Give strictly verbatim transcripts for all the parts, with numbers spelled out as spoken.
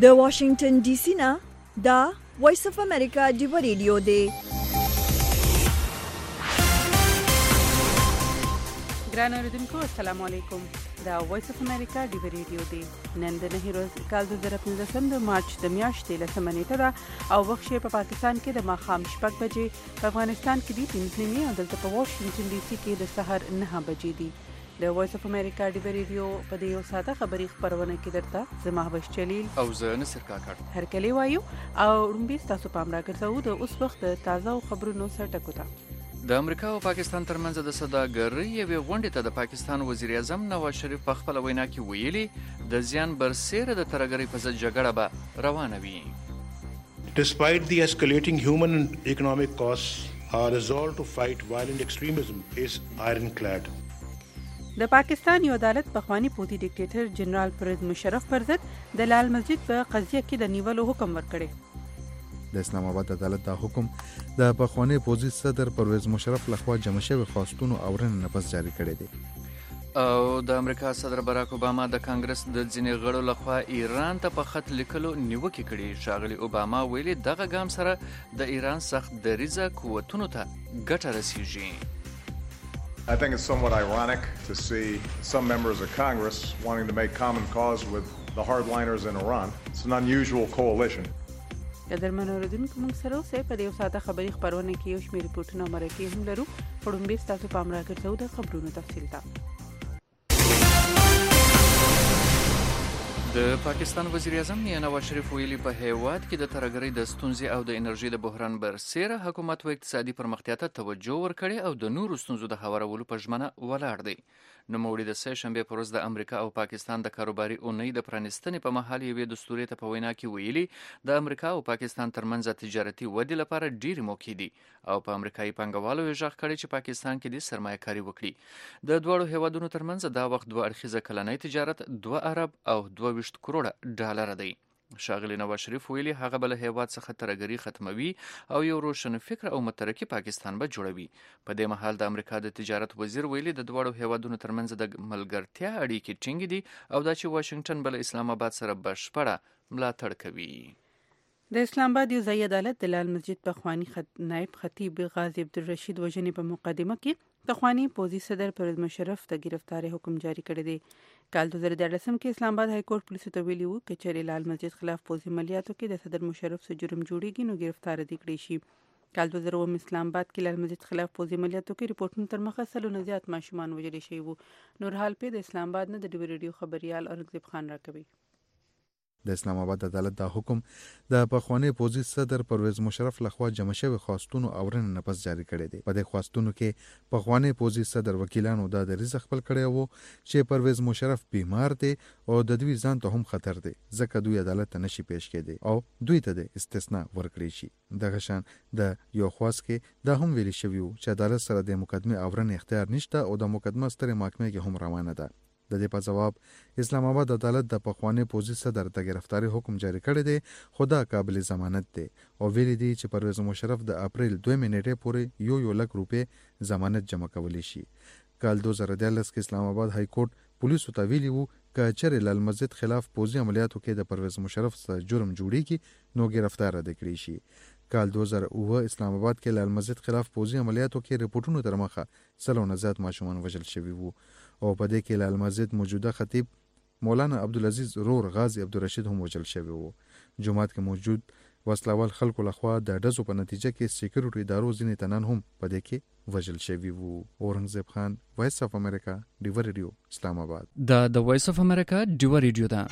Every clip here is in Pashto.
د واشنگټن ډي سي نه دا وایس اف امریکا ډیو ریډیو دی. ګران اوریدونکو السلام علیکم. دا وایس اف امریکا ډیو ریډیو دی. نن د نه ورځ کال دوه زره پنځه د مارچ د میاشتې لسمه نیټه ده او وخت په پاکستان کې د ماښام شپږ بجې، په افغانستان کې دی پنځه نیمې او دلته په واشنگټن ډي سي کې د سحر نه بجې دي. د وایس اف امریکا ډیو ریډیو په دې یو ساده خبري خبرونه کې درته زما بش چلیل او زه نصر کاکړ هر کلی وایو او رومبي تاسو پام راکړئ د اوس وخت تازه خبرونو سره ټکو ته. د امریکا او پاکستان ترمنځ د سوداګرۍ یوې غونډې ته د پاکستان وزیر اعظم نواز شریف په خپل وینا کې ویلي د زیان برسېره د ترهګرۍ په ضد جګړه به روانه وي. Despite the escalating human and economic costs, our resolve to fight violent extremism is ironclad. د پاکستان یو عدالت پخوانی پوتی ډیکټیټر جنرال پرویز مشرف پر ضد د لال مسجد په قضیه کې د نیولو حکم ورکړی. د اسلام آباد عدالت دا حکم د پخوانی پوزي صدر پرویز مشرف لخوا جمع شوی خواستونو اورنه نه پس جاری کړی دی. او د امریکا صدر باراک اوباما د کانګرس د ځینې غړو لخوا ایران ته په خط لیکلو نیوکې کړي. ښاغلي اوباما ویلي دغه ګام سره د ایران سخت دریځه قوتونو ته ګټه رسیږي. I think it's somewhat ironic to see some members of Congress wanting to make common cause with the hardliners in Iran. It's an unusual coalition. د درمنو اوریدونکو موږ سره اوسئ په دې ساده خبري خبرونه کې یو شمېر ریپورتونه مرکه هم لرو. وړاندې تاسو پام راکړئ د خبرونو تفصیل ته. د پاکستان وزیر اعظم نواز شریف ویلي په هیواد کې د ترهګرۍ د ستونزې او د انرژي د بحران برسېره حکومت و اقتصادي پرمختیا ته توجه ورکړي او د نورو ستونزو د هوارولو په ژمنه ولاړ دی. نوموړي د سه شنبې په ورځ د امریکا او پاکستان د کاروباري اونۍ د پرانیستنې په مهال یوې دستوري ته په وینا کې ویلي د امریکا او پاکستان ترمنځ تجارتي ودې لپاره ډېرې موقع دي او په امریکایي پانګوالو یې غږ کړی چې پاکستان کې د سرمایه کاري وکړي. د دواړو هیوادونو ترمنځ دا وخت دوه اړخیزه کلنی تجارت دوه ارب او دوه ویشت کروړه ډالر دی. ښاغلي نواز شریف ویلي هغه به له هیواد څخه ترهګري ختموي او یو روشن فکر او مترقي پاکستان به جوړوي. په دې مهال د امریکا د تجارت وزیر ویلي د دواړو هیوادونو ترمنځ د ملګرتیا اړیکې ټینګې دي او دا چې واشنگټن به له اسلام آباد سره بشپړه ملاتړ کوي. د اسلام آباد یو ځای عدالت د لال مسجد پخوانی خط... نائب خطیب غازی عبدالرشید وژنې په مقدمه کې پخوانی پوزي صدر پرویز مشرف ته گرفتاری حکم جاری کړی دی. کال دوه زره دیارلسم کې اسلام آباد های کورټ پولیسو ته ویلي وو چې چېرې لال مسجد خلاف پوزي عملیاتو کې د صدر مشرف سره جرم جوړیږي نو گرفتار دي کړی شي. کال دوه زره اووه اسلام آباد کې لال مسجد خلاف پوزي عملیاتو کې ریپورتونو تر مخه سلو نه زیات ماشومان وژل شوي وو. نورحال په د اسلام آباد نه د ډیو ریډیو خبريال اورنګزیب خان راکوي. د اسلام آباد عدالت دا حکم د پخوانی پوزي صدر پرویز مشرف لخوا جمع شوی خواستونو اورنه نه پس جاری کړی دی. په دې خواستونو کې پخوانی پوزي صدر وکیلانو دا دریځ خپل کړی وو چې پرویز مشرف بیمار دی او د دوی ځان ته هم خطر دی ځکه دوی عدالت ته نشي پیش کېدی او دوی ته د استثناء ورکړی شي. دغه شان د یو خواست کې دا هم ویل شوی وو چې عدالت سره د مقدمه اورنه اختیار نشته او د مقدمه ستره محکمه کې هم روانه ده. د دې په جواب اسلام آباد عدالت د پخوانی پوزي صدر ته گرفتاری حکم جاری کړی دی خو دا قابل ضمانت دی او ویلي دی چې پرویز مشرف د اپریل دوه نیټې پورې یو یو لک روپے ضمانت جمع کولی شي. کال دوه زره دیارلس کې اسلام آباد های کورټ پولیسو ته ویلي وو چې چېرې لال مسجد خلاف پوزي عملیاتو کې د پرویز مشرف سره جرم جوړیږي نو گرفتار دي کړی شي. کال دوه زره اووه اسلام آباد کې لال مسجد خلاف پوزي عملیاتو کې ریپورتونو تر مخه سلو نه زیات ماشومان وژل شوي وو او په دې کې لال مسجد موجوده خطیب مولانا عبدالعزیز رور غازی عبدالرشید هم وژل شوی وو. جمعات کې موجود وسلوال خلکو لخوا د ډزو په نتیجه کې سکیورټي ادارو ځینې تنان هم په دې کې وژل شوي وو. اورنګزیب خان وایس اف امریکا ډیو ریډیو اسلام آباد. دا د وایس اف امریکا ډیو ریډیو ده.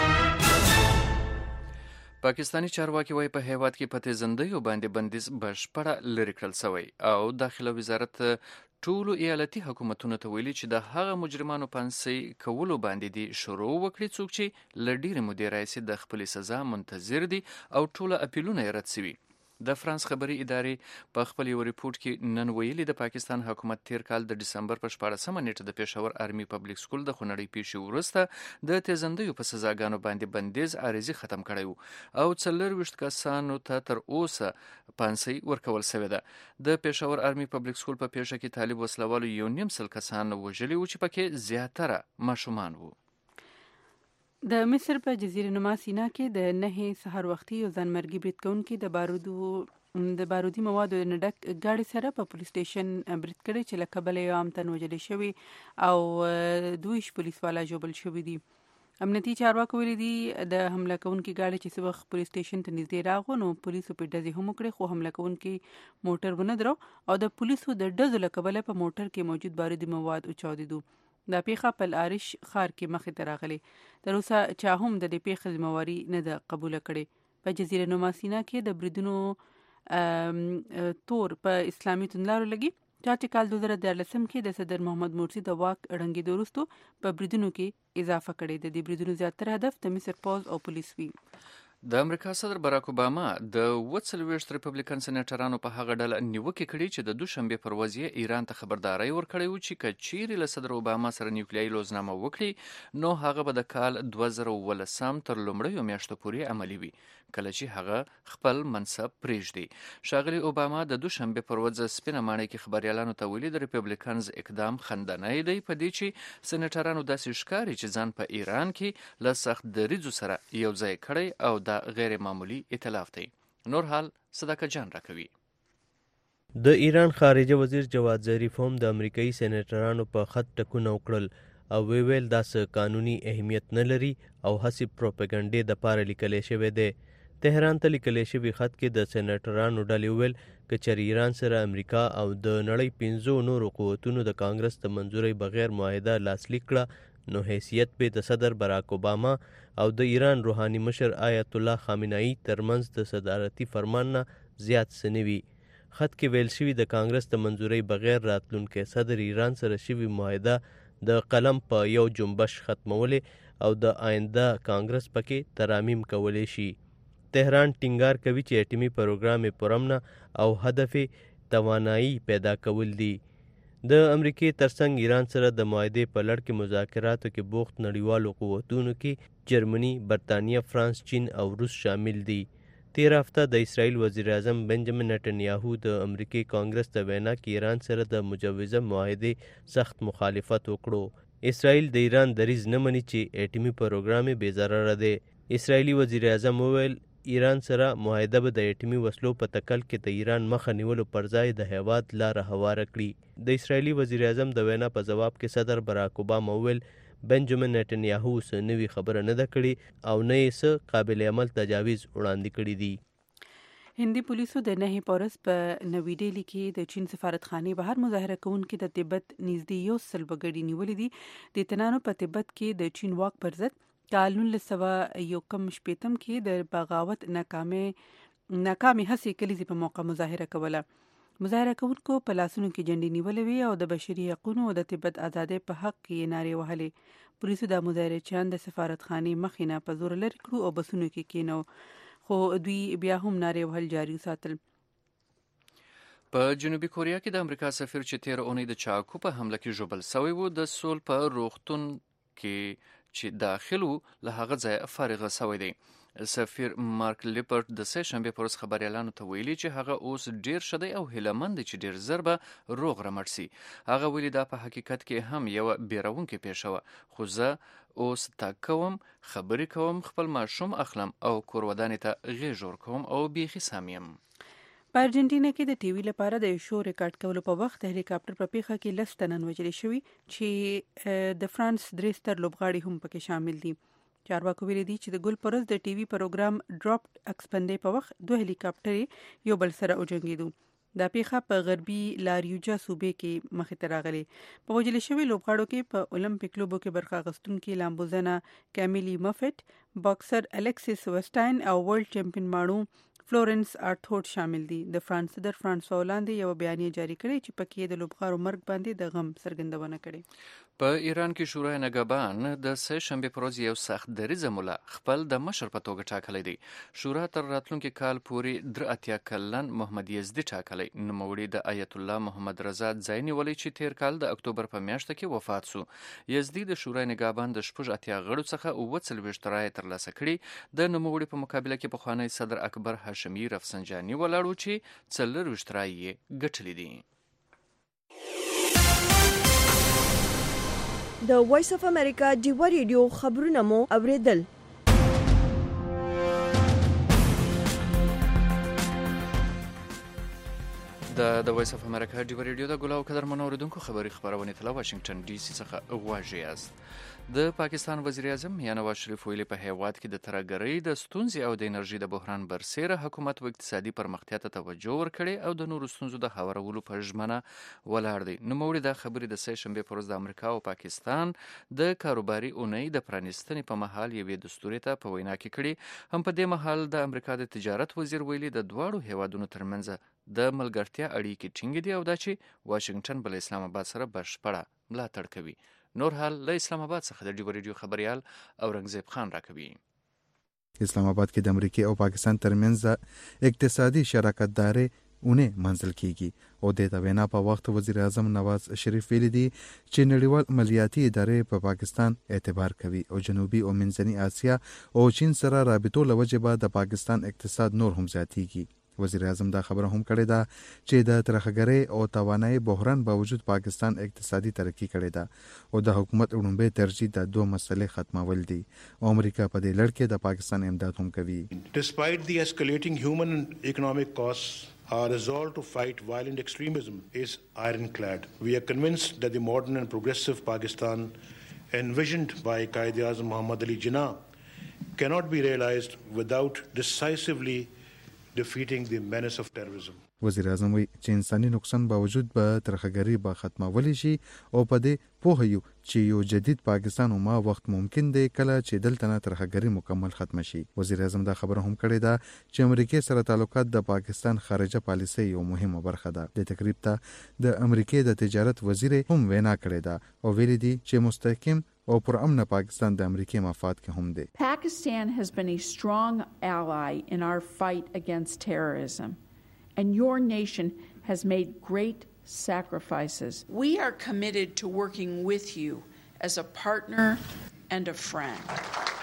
پاکستانی چارواکي وايي په هیواد کې په تیزندیو باندې بندیز بشپړه لرې کړل شوی او داخله وزارت ټولو ایالتي حکومتونو ته ویلي چې د هغه مجرمانو پانسۍ کولو باندې دي شروع وکړي څوک چې له ډېرې مودې راهیسې د خپلې سزا منتظر دي او ټوله اپیلونه یې رد شوي. د فرانس خبري ادارې په خپل یو ریپورت کې نن ویلي د پاکستان حکومت تیر کال د ډسمبر په شپاړسمه نیټه د پېښور آرمي پبلک سکول د خونړۍ پیښې وروسته د تیزندیو په سزاګانو باندې بندیز عارضي ختم کړی او څلورویشت کسانو ته تر اوسه پانسۍ ورکول شوې ده. د پېښور آرمي پبلک سکول په پیښه کې طالب وسلوالو یو نیم سل کسان وژلي وو چې پکې زیاتره ماشومان وو. د مصر په جزیره نما سینا کې د نه سحر وختي یو ځانمرګي برید کوونکي د بارودو د بارودي موادو د ډک ګاډي سره په پولیس سټیشن برید کړی چې له کبله یو عام تن وژل شوی او دویش پولیس والا ژوبل شوی دي. امنیتي چارواکو ویلي دي د حمله کوونکي ګاډي چې څه وخت پولیس سټیشن ته نږدې راغو نو پولیسو په ډزې هم وکړې خو حمله کوونکي موټر ونه درو او د پولیسو د ډزو له کبله په موټر کې موجود بارودي مواد اوچاودېدو. دا پیښه په العرش ښار کې مخې ته راغلې. تر اوسه چا هم د دې پیښې ذمہواري نه ده قبوله کړې. په جزیره نما سینا کې د بریدونو تور په اسلامي توندلارو لګي چا چې کال دوه زره دیارلسم کې د صدر محمد مرسي د واک ړنګېدو وروسته په بریدونو کې اضافه کړې ده. د بریدونو زیاتره هدف د مصر پوځ او پولیس وي. د امریکا صدر باراک اوباما د اووه څلوېښت ریپبلیکن سېنیټرانو په هغه ډله نیوکې کړې چې د دوشنبې پر ورځ یې ایران ته خبرداری ورکړی و چې که چیرې له صدر اوباما سره نیوکلیایي لوزنامه وکړي نو هغه به د کال دوه زره اوولسم تر لومړیو میاشتو پورې عملي وي کله چې هغه خپل منصب پرېږدي. ښاغلي اوباما د دوشنبې پر ورځ سپینه ماڼۍ کې خبریالانو ته ویلي د ریپبلیکنز اقدام خندنی دی په دې چې سېنیټرانو داسې ښکاري چې ځان په ایران کې له سخت دریځو سره یو ځای کړی او دا غیر معمولی ائتلاف دی. نور حال صدقه جان راکوي. د ایران خارجه وزیر جواد ظریف هم د امریکایي سېنیټرانو په خط ټکونه وکړل او وی ویل دا څه قانوني اهمیت نه لري او هسې پروپاګانډې د پاره لیکلی شوی دی. تهران ته لیکلی شوي خط کې د سېنیټرانو ډلې ویل که چېرې ایران سره امریکا او د نړۍ پنځو نورو قوتونو د کانګرس د منظورۍ بغیر معاهده لاسلیک کړه نو حیثیت به د صدر باراک اوباما او د ایران روحاني مشر آیت الله خامنه‌ای ترمنځ د صدارتي فرمان نه زیات څه نه وي. خط کې ویل شوي د کانګرس د منظورۍ بغیر راتلونکی صدر ایران سره شوي معاهده د قلم په یو جنبش ختمولې او د آینده کانګرس پکې ترامیم کولی شي. تهران ټینګار کوي چې اټومي پروګرام یې پرامنه او هدف توانایي پیدا کول دي. د امریکې ترڅنګ ایران سره د معاهدې په لړ کې مذاکراتو کې بوخت نړیوالو قوتونو کې جرمني، برطانیه، فرانس، چین او روس شامل دي. تیر هفته د اسرائیل وزیر اعظم بنجامین نتنیاهو د امریکې کانګرس ته وینا کې ایران سره د مجوزه معاهدې سخت مخالفت وکړو. اسرائیل د ایران دریځ نه مني چې اټومي پروګرام یې بې ضرره دی. اسرائیلي وزیر اعظم وویل ایران سره معاهده به د اټومي وسلو په تکل کې د ایران مخه نیولو پر ځای د هیواد لاره هواره کړي. د اسرائیلي وزیر اعظم د وینا په جواب کې صدر باراک اوباما وویل بنجامین نتنیاهو څه نوې خبره نه ده کړې او نه یې څه قابل عمل تجاویز وړاندې کړي دي. هندي پولیسو د نه پورس په نوې ډیلي کې د چین سفارتخانې بهر مظاهره کوونکي د تبت نږدې یو سل وګړي نیولې دي. د تنانو په تبت کې د چین واک پر ضد کال نولس سوه یو کم شپېتم کې د بغاوت ناکامې ناکامې هڅې کلیزې په موقع مظاهره کوله. مظاهره کوونکو په لاسونو کې جنډې نیولې وې او د بشري حقونو او د تبت ازادۍ په حق کې یې نارې وهلې. پولیسو د مظاهرچیان د سفارتخانې مخې نه په زور لرې کړو او بسونو کې کېنو خو دوی بیا هم نارې وهل جاري وساتل. په جنوبي کوریا کې د امریکا سفیر چې تیر اونۍ د چاکو په حمله کې ژوبل شوی و د سول په روغتون کې چې داخل و له هغه ځای فارغه شوی دی. سفیر مارک لیپرټ د سه شنبې پر ورځ خبریالانو ته ویلي چې هغه اوس ډیر ښه دی او هیلهمند دی چې ډیر زر به روغ رمټ سي. هغه ویلي دا په حقیقت کې هم یو بیرونکې پیښه وه خو زه اوس تګ کوم، خبرې کوم، خپل ماشوم اخلم او کور ودانې ته غېږ ورکوم او بیخي سم یم. په ارجنټینا کې د ټي وي لپاره د شو ریکارډ کولو په وخت د هلیکاپټر په پیښه کې لس تنه وژل شوي چې د فرانس درې ستر لوبغاړي هم پکې شامل دي. چارواکو ویلي دي چې د ګل پرز د ټي وي پروګرام ډراپ اکسپندې په وخت دوه هلیکاپټر یو بل سره وجنګېدو. دا پیښه په غربي لاریوجا صوبې کې مخې ته راغلې. په وژل شوي لوبغاړو کې په اولمپیک لوبو کې برخه اخیستونکي لامبوزنه کامیلی مفټ، باکسر الکسیس وسټاین او ورلد چمپیون ماړو فلورنس آرتھورډ شامل دي. د فرانس صدر فرانسوا هولاند یو بیانیه جاری کړې چې پکې د لوبغاړو مرګ باندې د غم څرګندونه کړې. په ایران کې شورای نگهبان د سه شنبې پر ورځ یو سخت دریځه مولا خپل د مشر په توګه ټاکلی دی. شورا تر راتلونکي کال پورې درې اتیا کلن محمد یزدي ټاکلی. نوموړي د آیت الله محمد رضا ځای نیولی چې تیر کال د اکتوبر په میاشت کې وفات سو. یزدي د شورای نگهبان د شپږ اتیا غړو څخه اووه څلوېښت رایې ترلاسه کړي. د نوموړي په مقابله کې پخوانی صدر اکبر هاشمي رفسنجاني ولاړ و چې څلرویشت رایې ګټلې دي. د وایس اف امریکا ډیوا ریډیو خبرونه مو اوریدل. د د وایس اف امریکا ډیوا ریډیو د ګلاو قدر منوریدونکو خبری خبرونه تل واشنگټن ډي سي څخه واژې است. د پاکستان وزیر اعظم یا نواز شریف ویلي په هیواد کې د ترهګرۍ د ستونزې او د انرژي د بحران برسیره حکومت و اقتصادي پرمختیا ته توجه ورکړي او د نورو ستونزو د هوارولو په ژمنه ولاړ دی. نوموړي دا خبرې د سه شنبې په ورځ د امریکا او پاکستان د کاروباري اونۍ د پرانیستنې په مهال یوې دستوري ته په وینا کې کړي. هم په دې مهال د امریکا د تجارت وزیر ویلي د دواړو هیوادونو ترمنځ د ملګرتیا اړیکې ټینګې دي او دا چې واشنگټن بل اسلام آباد سره بشپړه ملاتړ کوي. نور حال له اسلام آباد څخه د ډیو ریډیو خبريال اورنګزیب خان راکوي. اسلام آباد کې د امریکا او پاکستان ترمنځ اقتصادي شراکت داري اونې منځل کیږي او د وینا په وخت وزیر اعظم نواز شریف ویلي دي چې نړیوال مالیاتي ادارې په پاکستان اعتبار کوي او جنوبي او منځنۍ اسیا او چین سره رابطو لوجبه د پاکستان اقتصاد نور هم زیاتیږي. وزیر اعظم دا خبره هم کړې ده چې د ترهګرۍ او توانایي بحران باوجود پاکستان اقتصادي ترقی کړې ده او د حکومت وړاندې ترجیح د دوه مسلې ختمول دي او امریکا په دې لړ کې د پاکستان امداد هم کوي. Despite the escalating human and economic costs, our resolve to fight violent extremism is ironclad. We are convinced that the modern and progressive Pakistan envisioned by Quaid-e-Azam Muhammad Ali Jinnah cannot be realized without decisively defeating the menace of terrorism. وزیر اعظم وی چې انساني نقصان باوجود به ترهګرۍ به ختمول شي او په دې پوه یو چې یو جدید پاکستان او ما وخت ممکن دی کله چې دلته نه ترهګرۍ مکمل ختم شي. وزیر اعظم دا خبره هم کړې ده چې امریکا سره تعلقات د پاکستان خارجه پالیسي یو مهمه برخه ده. د تقریب ته د امریکا د تجارت وزیر هم وینا کړې ده او ویلي دي چې مستحکم او پر امن پاکستان د امریکای مفاد کې هم دی. Pakistan has been a strong ally in our fight against terrorism and your nation has made great sacrifices. We are committed to working with you as a partner and a friend.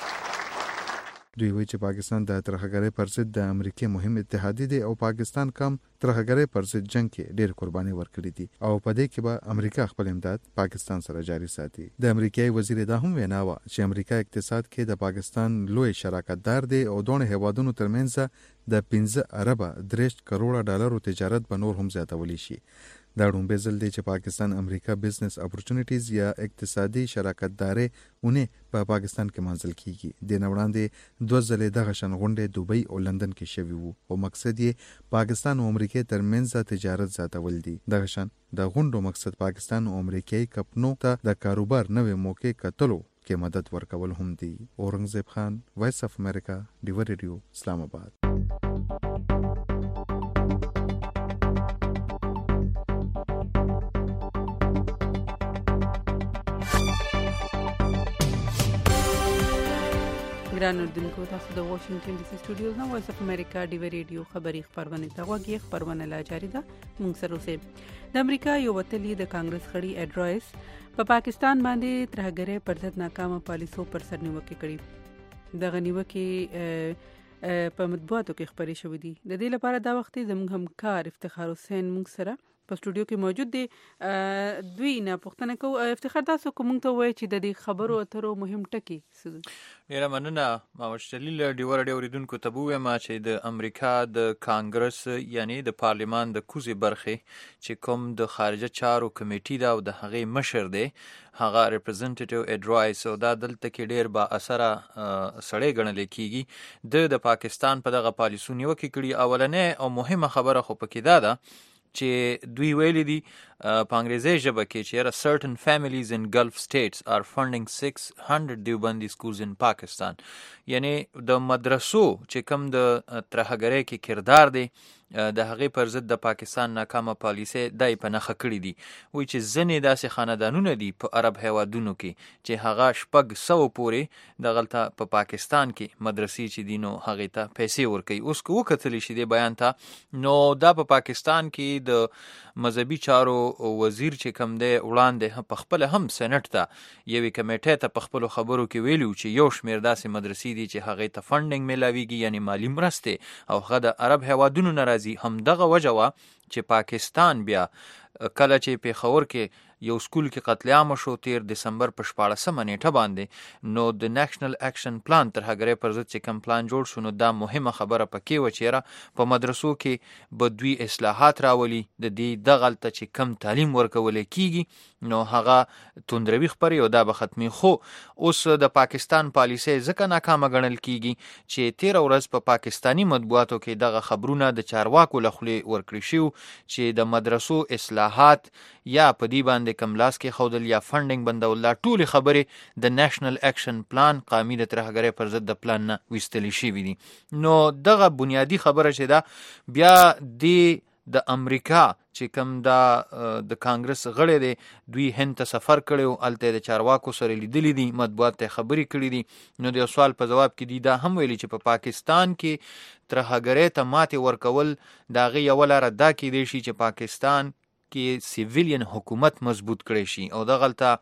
دوی وایي چې پاکستان د ترهګرۍ پر ضد د امریکای مهم اتحادی دی او پاکستان کم ترهګرۍ پر ضد جنگ کې ډېر قرباني ورکړي دي او په دې کې به امریکا خپل امداد پاکستان سره جاري ساتي. د امریکای وزیر دا هم وینا و چې امریکا اقتصاد کې د پاکستان لوی شراکت دار دی او دوه هیوادونو ترمنځ د پنځه اربه درې کروڑه ډالرو تجارت به نور هم زیاتولی شي. دا ډومبه ځل دی چې پاکستان امریکا بزنس اپورچونټیز یا اقتصادي شراکت داري اونې په پاکستان کې منځل کیږي. د نوړاندې دوه ځلې د غشن غونډې دوبۍ او لندن کې شوي وو او مقصد یې پاکستان او امریکا ترمنځ تجارت زیاتول دي. د غشن د غونډو مقصد پاکستان او امریکایي کمپنو ته د کاروبار نوې موقع کتلو کې مدد ورکول هم دي. اورنګزیب خان، وایس اف امریکا، ډیو ریډیو، اسلام آباد. ګران اردوونکو، تاسو د واشنگټن ډي سي سټوډیوز نه وایس اف امریکا ډیو ریډیو خبری خبرونه ته غوږی خبرونه لا جاری ده. موږ سره اوسه د امریکا یو وتلی د کانګرس خړی اډرایس په پاکستان باندې ترهګرۍ پر ضد ناکامه پالیسو پر سر نیوکه کړې. د غنیوکي په مطبوعاتو کې خبرې شوې دي. د دې لپاره دا وخت زموږ همکار افتخار حسین موږ سره په سټوډیو کې موجود دی. دوی نه پوښتنه کوو افتخار، تاسو کوم ته وایي چې د دې خبرو اترو مهم ټکی څه؟ ډیره مننه ماوشتلی له ډیو ریډیو اوریدونکو ته بویم چې د امریکا د کانګرس یعنی د پارلیمان د کوزي برخه چې کوم د خارجه چارو کمیټې دا او د هغې مشر دی هغه ریپرزنټیټیو اډرایس او دا دلته کې ډیر با اثر سړی ګڼل کیږي د د پاکستان په دغه پالیسو نیوکه کړي. اولنې او مهمه خبره خو پکې دا ده چې دوی ویلي دي په انګریزي ژبه کې چې certain families in Gulf states are funding six hundred دیوبندي schools in Pakistan. یعنی د مدرسو چې کوم د ترهګرۍ کې کردار دی د هغې پر ضد د پاکستان ناکامه پالیسي دای په نخښه کړي دي. وایي چې ځینې داسې خاندانونه دي په عرب هیوادونو کې چې هغه شپږ سوه پورې دغلته په پاکستان کې مدرسې چې دي نو هغې ته پیسې ورکوي. اوس که وکتلی شي دې بیان ته نو دا په پاکستان کې د مذهبي چارو وزیر چې کوم دی وړاندې په خپل هم سېنټ ته یوې کمیټې ته په خپلو خبرو کې ویلي چې یو شمېر داسې مدرسې دي چې هغې ته فنډینګ میلاویږي یعنی مالي مرستې او هغه د عرب هیوادونو نه راځي. همدغه وجه وه چې پاکستان بیا کله چې پیښور کې یو سکول کې قتل عام شو تیر دسمبر په شپاړسمه نیټه باندې، نو د نېشنل اکشن پلان ترهګرۍ پر ضد چې کوم پلان جوړ شو، نو دا مهمه خبره پکې و چې په مدرسو کې به دوی اصلاحات راولي، د دې دغلته چې کم تعلیم ورکول کیږي نو هغه توندروي خبري او دا به ختمي. خو اوس د پاکستان پالیسي ځکه ناکامه ګڼل کیږي چې تیر ورځ په پاکستانی مطبوعاتو کې دغه خبرونه د چارواکو لخوا ورکړي شو چې د مدرسو اصلاحات یا په دې باندې کم لاس کې خودل یا فندینګ بندول، لا ټول خبره د نېشنل اکشن پلان قومي د ترهګرۍ پر ضد د پلان نه وستل شي وي. نو دغه بنیادی خبره چې دا بیا د د امریکا چې کوم دا د کانګرس غړي دي دوی هند ته سفر کړو، الته د چارواکو سره لیدلې دي، مطبوعات ته خبري کړې دي. نو د سوال په جواب کې دي دا هم ویلي چې په پاکستان کې ترهګرۍ ته ماته ورکول دا غي یو لاره دا کې دي چې پاکستان کې سیویلین حکومت مضبوط کړي شي. او د غلطه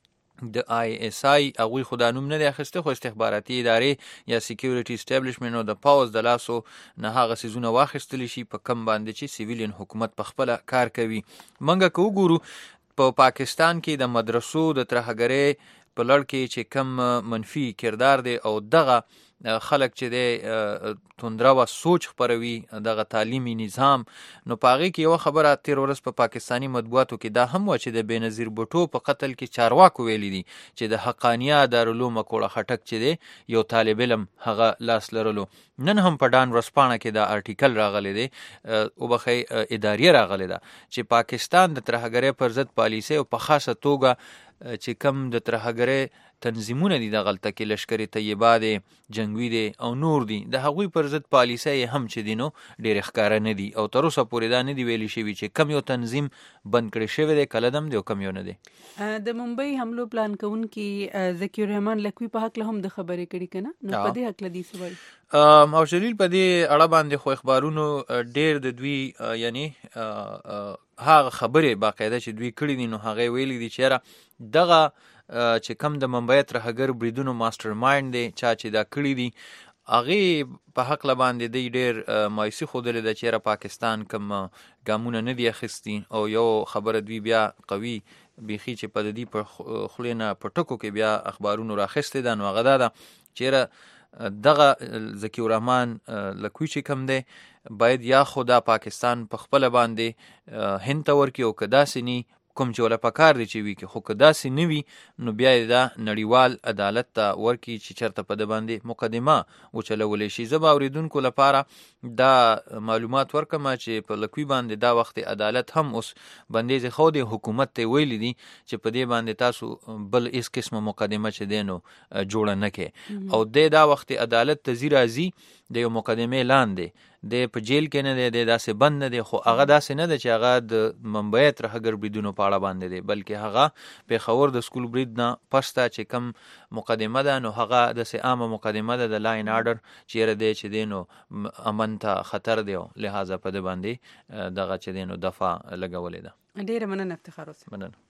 د آی اس آی هغوی خدا نوم نه دی اخیسته، خو استخباراتي ادارې یا سیکیورټي اسټابلیشمنټ او د پاوز د لاسو نه هغه سیزونه واخیستل شي په کم باندې چې سیویلین حکومت په خپل کار کوي. منګه کو ګورو په پا پاکستان کې د مدرسو د ترهګرۍ په لړ کې چې کم منفي کردار دی او دغه خلک چې دی توندرو سوچ خبروي دغه تعلیمي نظام، نو پاغي کې یو خبره تیر ورځ په پا پاکستانی مطبوعاتو کې دا هم و چې د بېنظیر بوټو په قتل کې چارواکو ویلي دي چې د حقانیه دارالعلوم کوړه خټک چې دی یو طالب علم هغه لاس لرلو. نن هم په ډان ورځپاڼه کې دا آرټیکل راغلی دی او بخی اداریه راغلی ده چې پاکستان د ترهګرۍ پر ضد پالیسي او په خاصه توګه چې کم د ترهګرۍ تنظیمونه دي د غلطه کې لشکري طیبه دي، جنگوي دي او نور دي، د هغوی پر ضد پالیسي هم چې دي نو ډېر ښکاره نه دي او تر اوسه پورې دا نه دي ویلي شوي چې کم یو تنظیم بند کړی شوی دی، کله دم دی او کم یو نه دی. د ممبئی حملو پلان کوونکي ذکی الرحمن لکوي په حق له هم د خبرې کړي کنه، نو په دې حق له دې سوال او شلیل په دې اړه باندې خو اخبارونو ډېر د دوی یعنی هغه خبرې باقاعده چې دوی کړي دي نو هغه ویلي دي چې دغه چې کم د ممبئی ترهګر بریدونو ماستر مایند دی چا چې دا کړي دي هغه په حق له باندې دی ډېر مایوسي ښودلې ده چې پاکستان کم ګامونه نه دي اخیستي او یو خبره دوی بیا قوي بیخي چې په دې په خلې نه په ټکو کې بیا اخبارونو راخیستې ده، نو هغه دا ده چې دغه ذکی الرحمن لکوي چې کم دی باید یا خدا پاکستان په خپل باندې هند ته ورکړي او که داسې نی کوم چې ولا پکار دی چې وی کې خو که داسې نه وي نو بیا دا نړیوال عدالت ته ورکړي چې چېرته په د باندې مقدمه وچلولی شي. زه به اورېدونکو لپاره دا معلومات ورکم چې په لکوي باندې دا وخت عدالت هم اوس بندیز خود حکومت ته ویلی دي چې په دې باندې تاسو بل هیڅ قسمه مقدمه چې دی نو جوړه نه کړي او د دا وخت عدالت ته ځي راځي د یو مقدمې لاندې د په جیل کې نه دی، د داسې بند نه دی، خو هغه داسې نه ده چې هغه د ممبئی ترهګر بریدونو په اړه باندې دی، بلکې هغه پېښور د سکول برید نه پسته چې کم مقدمه ده نو هغه داسې عامه مقدمه ده د لاین آرډر چیرې دی چې دی نو امن ته خطر دی، لہذا په د باندې دغه چې دی نو دفاع لګولې ده. ډېره مننه افتخار اوسه. مننه.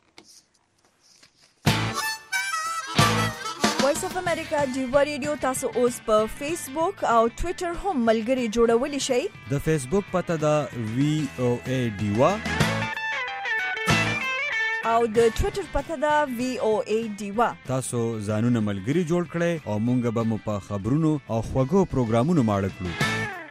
وایس اف امریکا ډیوا ریډیو تاسو اوس په فیسبوک او ټوئیټر هم ملګري جوړولی شئ. د فیسبوک پته ده وی او ای ډیوا او د ټوئیټر پته ده وی او ای ډیوا. تاسو ځانونه ملګري جوړ کړئ او مونږ به مو په خبرونو او خوږو پروګرامونو ماړه کړو.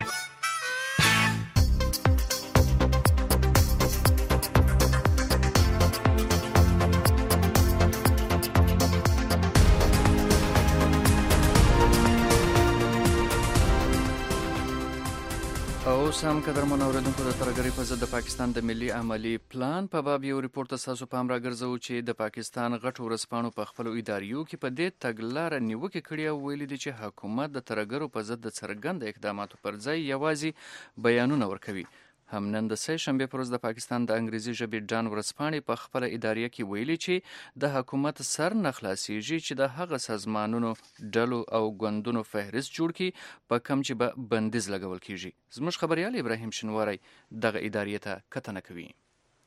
سم قدرمن اوریدونکو د ترهګرۍ په ضد د پاکستان د ملي عملی پلان په باب یو ریپورت تاسو پام راګرځو چې د پاکستان غټ ورځپاڼو په خپل اداریو کې په دې تګلارې نیوکه کړې او ویلي دي چې حکومت د ترهګرو په ضد د څرګند اقداماتو پر ځای یوازې بیانونه ورکوي. هم نن د سه شنبې پر ورځ د پاکستان د انګریزي ژبې ډان ورځپاڼې په خپل اداریه کې ویلي چې د حکومت سر نه خلاصېږي چې د هغه سازمانونو ډلو او ګوندونو فهرست جوړ کړي په کم چې به بندیز لګول کیږي. زموږ خبریال ابراهیم شنواری دغه اداریه ته کتنه کوي.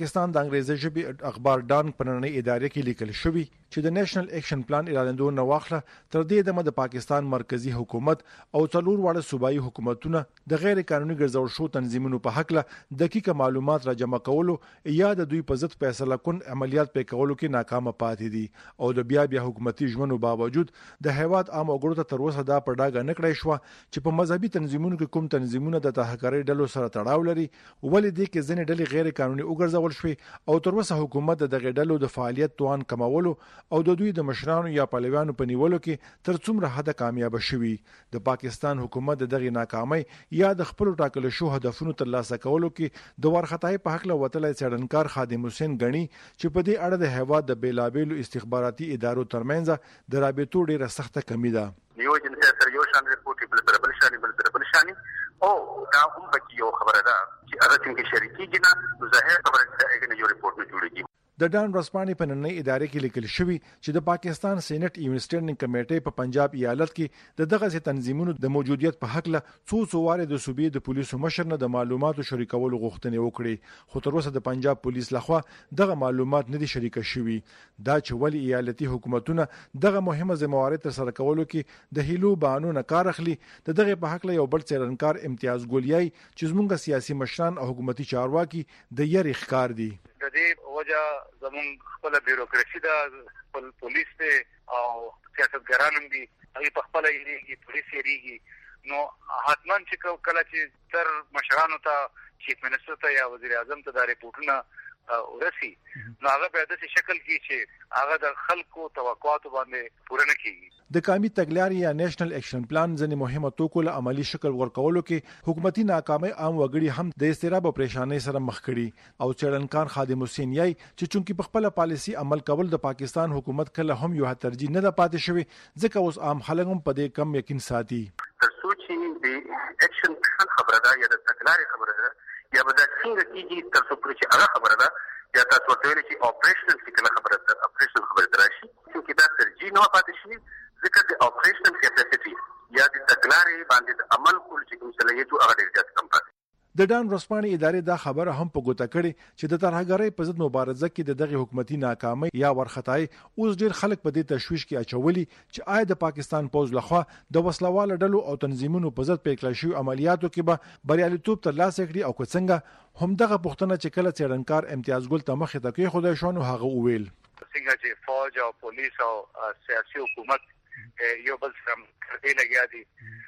پاکستان د انګریزي ژبې اخبار ډان په نړۍ ادارې کې لیکل شوی چې د نېشنل اکشن پلان اعلانېدو نه واخله تر دې دمه د پاکستان مرکزی حکومت او څلور واړه صوبایي حکومتونه د غیر قانوني ګرځول شو تنظیمونو په حق له دقیق معلومات را جمع کولو یا د دوی په ضد فیصله کون عملیات په کولو کې ناکامه پاتې دي او د بیا بیا حکومتي ژمنو باوجود د هیواد عام وګړو ته تر اوسه دا په ډاګه نه کړی شو چې په مذهبي تنظیمونو کې کوم تنظیمونه د تهکاري ډلو سره تړاو لري ولې دې کې ځینې ډلې غیر قانوني وګرځول شوې او تر اوسه حکومت د غیر ډلو د فعالیت توان کمولو او د دوی د مشرانو یا پهلوانو په نیولو کې تر څومره حد کامیاب شوي د پاکستان حکومت د دغه ناکامۍ یا د خپل ټاکل شو هدفونو ترلاسه کولو کې د ورختای په حق له وتلې څېړنکار خادم حسین غنی چې په دې اړه د هیواد د بیلابېلو استخباراتي ادارو ترمنځ د رابطو ډیره سخته کمی ده یو جنسي سره یو شان ریپورت بل بل شان بل بل شان او دا هم پکې یو خبره ده چې هغه څنګه شریکي نه ظاهر خبره ده چې یو ریپورت نه جوړیږي د ډان رسپانې په نړۍ ادارې کې لیکل شوی چې د پاکستان سېنات انویسټرنګ کمیټې په پنجاب ایالت کې د دغه تنظیمونو د موجودیت په حق له څو څو واره د صوبې د پولیسو مشر نه د معلوماتو شریکولو غوښتنې وکړي خو تر اوسه د پنجاب پولیس لخوا دغه معلومات نه دي شریک شوي دا چې ولی ایالتي حکومتونه دغه مهمه ذمہواری تر سره کولو کې د هیلو بانو نه کار اخلي د دغه په حق له یو بل څېړنکار امتیاز ګولیای چې زموږ سیاسي مشران او حکومتي چارواکي د یری ښکار دي د دې وجه زمون خپل بیروکراسي دا خپل پولیس ته او سیاستګران هم دي هغه په خپل یریږي پولیس یریږي نو حتمان چې کله چې تر مشرانو ته چیف منسټر ته یا وزیر اعظم ته دا ریپورتونه ورسي نو هغه په داسې شکل کې چې هغه د خلکو توقعاتو باندې پوره نه کیږي د قومي تګلارې یا نېشنل اکشن پلان ځنې مهمه توکو له عملی شکل ورکولو کې حکومتي ناکامۍ عام وګړي هم د استراب او پریشانۍ سره مخ کړي او څېړنکار خادم حسین یای چې چونکی په خپل پالیسي عمل کول د پاکستان حکومت کله هم یو ترجیح نه ده پاتې شوی ځکه اوس عام خلک هم په دې کم یقین ساتي تر څو چې د اکشن پلان خبره ده یا د تګلارې خبره ده یا به دا څنګه کیږي تر څو چې هغه خبره ده یا تاسو ورته ویل چې اپریشنل څه خبره ده اپریشنل خبره راشي چې دا ترجیح نه پاتې شي ځکه د اپریشنل کیپاسټي یا د تګلارې باندې عمل کول چې کوم صلاحیت هغه ډیر زیات کم پاتې د ډان رسپانې ادارې دا خبره هم په ګوته کړي چې د ترهګرۍ په ضد مبارزه کې د دغه حکومتي ناکامۍ یا ورختای اوس ډیر خلک په دې تشويش کې اچولي چې آیا د پاکستان پوز لخوا د وسلوال ډلو او تنظیمونو په ضد پیکړل شوی عملیاتو کې به بریالیتوب ترلاسه کړي او څنګه هم دغه پوښتنه چې کله څېړنکار امتیاز ګل ته مخې ته کې خدای شونه هغه وویل څنګه چې فوج او پولیس او سیاسي حکومت یو بل سره کړي لګیا دي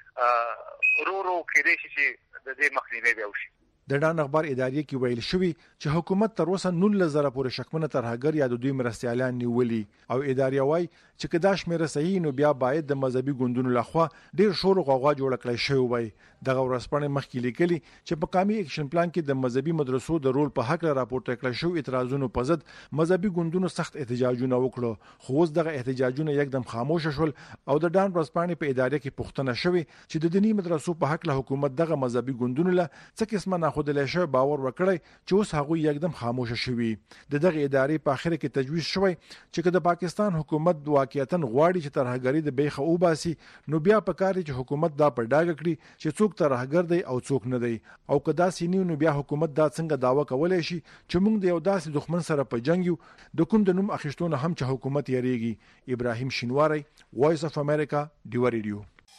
ورو ورو کې دې چې د دې مخنیوي به وشي د ډان اخبار ادارې کې ویل شوی چې حکومت تر اوسه نولس زره پورې شکمنه ترهګر یا د دوی مرستيالان نیولي او ادارې وايي چې کدا شمیره صحیح نو بیا باید د مذهبي ګوندونو لخوا ډیر شور او غوغا جوړ کړی شوی وي دغه ورسپانې مخکې لیکلي چې په قومي اکشن پلان کې د مذهبي مدرسو د رول په حق راپورټ کړل شو اعتراضونو په ضد مذهبي ګوندونو سخت احتجاجونه وکړو خو اوس دغه احتجاجونه یکدم خاموش شول او د ډان ورسپانې په ادارې کې پوښتنه شوې چې د دینی مدرسو په حق له حکومت دغه مذهبي ګوندونو له څه قسمه خودلې شو باور وکړي چې اوس هغه یکدم خاموش شوي د دغه ادارې په اخر کې تجویز شوی چې د پاکستان حکومت واقعیتاً غواړي چې ترهګری د بیخه او باسي نو بیا پکاري چې حکومت دا په ډاګه کړي چې څوک ترهګر دی او څوک نه دی او کدا سینیو نو بیا حکومت دا څنګه داوا کولای شي چې موږ د یو داسې دښمن سره په جنگ یو د کوم د نوم اخیستونه هم چې حکومت یریږي ابراهیم شینواری وایس اف امریکا ډیو ریډیو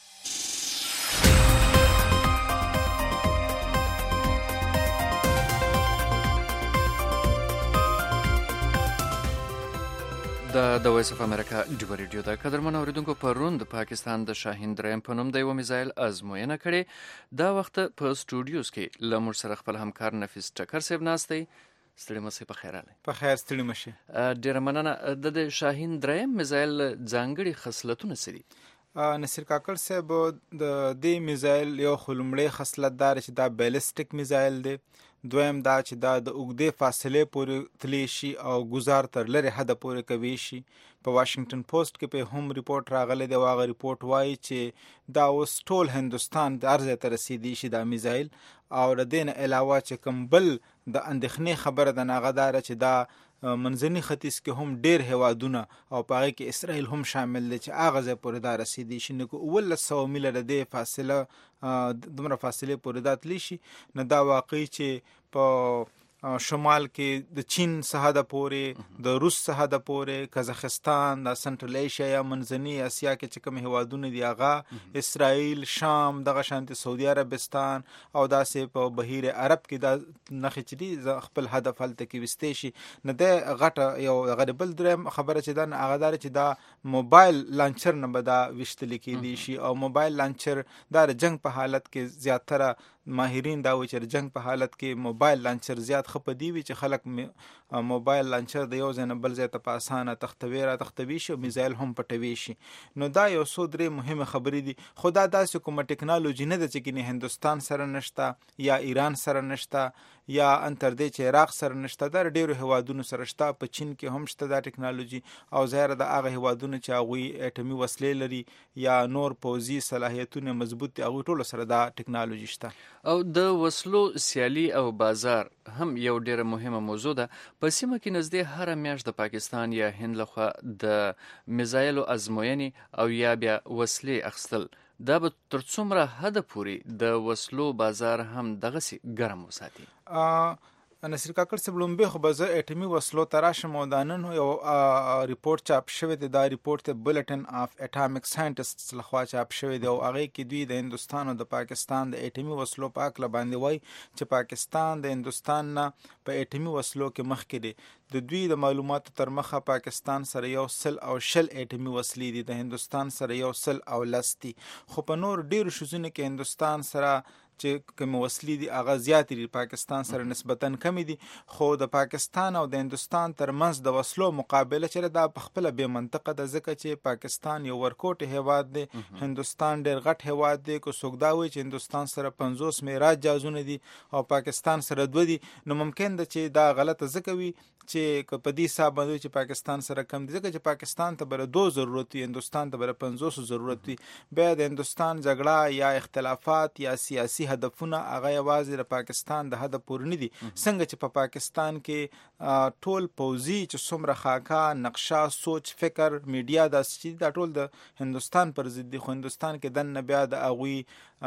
د د وایس اف امریکا ډیو ریډیو د قدرمن اوریدونکو پرون د پاکستان د شاهین دریم په نوم د یو میزایل ازموینه کړې دا وخت په سټوډیوز کې لمر سره خپل همکار نفیس ټکر صاحب ناستي ستړي مشه په خیر علي په خیر ستړي مشه ډیر مننه د شاهین دریم میزایل ځانګړي خصلتونه سړي نصیر کاکړ صاحب د دې میزایل یو خلمړې خصلت دار چې دا بیلستیک میزایل دی دویم دا چې دا د اوږدې فاصلې پورې تلی شي او گزار تر لري حد پورې کوي شي په واشنگټن پوسټ کې په هم ریپورت راغلی دی واغه ریپورت وایي چې دا اوس ټول هندستان د ارزه ته رسیدي شي دا میزایل او د دې نه علاوه چې کوم بل د اندېښنې خبره د ناغدار چې دا منځني ختیځ کې هم ډیر هوادونه او پاره کې اسرائیل هم شامل دي چې اغه ځای پورې دا رسیدي شي نو ول سو میل د فاصله دومره فاصله پورې داتلی شي نه دا واقعي چې په شمال کې د چین سرحد پورې د روس سرحد پورې قزاقستان د سنټرل ایشیا یا منځنۍ اسیا کې چې کوم هیوادونه دي هغه اسرائیل شام دغه شانتي سعودي عربستان او داسې په بهیر عرب کې د نخې چې دي خپل هدف هلته کې وستې شي. نه د غټه یو غریبل درم خبره چې دا هغه دار چې دا موبایل لانچر نه به دا وشتل کېدی شي او موبایل لانچر دا جنگ په حالت کې زیاتره ماهرین دا وایي چې جنگ په حالت کې موبایل لانچر زیات خپ دی وی چې خلک موبایل لانچر د یو ځای نه بل ځای ته په اسانه تختوي را تختوي شي او میزایل هم پټوي شي. نو دا یو څو درې مهمه خبرې دي. خو دا داسې کومه ټکنالوژي نه ده چې کینه هندستان سره نشته یا ایران سره نشته یا انتر دې چې عراق سره نشته. دا ډېرو هیوادونو سره شته. په چین کې هم شته دا ټکنالوژي او ظاهر د هغه هیوادونو چې هغوی اټومي وسلې لري یا نور پوځي صلاحیتونه مضبوط دي هغوی ټولو سره دا ټکنالوژي شته. او د وسلو سیالي او بازار هم یو ډیره مهمه موضوع ده. په سیمه کې نږدې هر میاشت د پاکستان یا هند لخوا د میزایلو ازموینې او یا بیا وسلې اخیستل دا به تر څومره حد پورې د وسلو بازار هم دغسې ګرم وساتي؟ نصیر کاکړ صاحب لومبه خو به زه اټومي وسلو ته راشم او دا نن یو ریپورټ چاپ شوی دی. دا ریپورټ د بلټن اف اټامیک ساینټسټس لخوا چاپ شوی دی او هغه کې دوی د هندستان او د پاکستان د اټومي وسلو په اړه باندې وایي چې پاکستان د هندستان نه په اټومي وسلو کې مخکې دی. د دوی د معلوماتو تر مخه پاکستان سره یو سل او شل اټومي وسلې دي، د هندستان سره یو سل او لس دي. خو په نور ډیرو شوزونه کې هندستان سره چې کوم وسلې دي هغه زیاتې دي، پاکستان سره نسبتاً کمی دي. خو د پاکستان او د هندستان ترمنځ د وسلو مقابله چې دا په خپله بې منطقه ده، ځکه چې پاکستان یو ورکوټ هیواد دی، هندستان ډېر غټ هیواد دی. که څوک دا وایي چې هندستان سره پنځوس معراج جهازونه دي او پاکستان سره دوه دي، نو ممکن ده چې دا غلطه ځکه وي چې که په دې حساب باندې چې پاکستان سره کم دي، ځکه چې پاکستان ته بره دو ضرورت وي، هندوستان ته بره پنځوس ضرورت وي. بیا د هندوستان جګړه یا اختلافات یا سیاسي هدفونه هغه یوازې د پاکستان د هدف پورې نه دي. څنګه چې په پاکستان کې ټول پوځي چې څومره خاکه نقشه سوچ فکر میډیا داسې چې دا ټول د هندوستان پر ضد دي. خو هندوستان کې دننه بیا د هغوی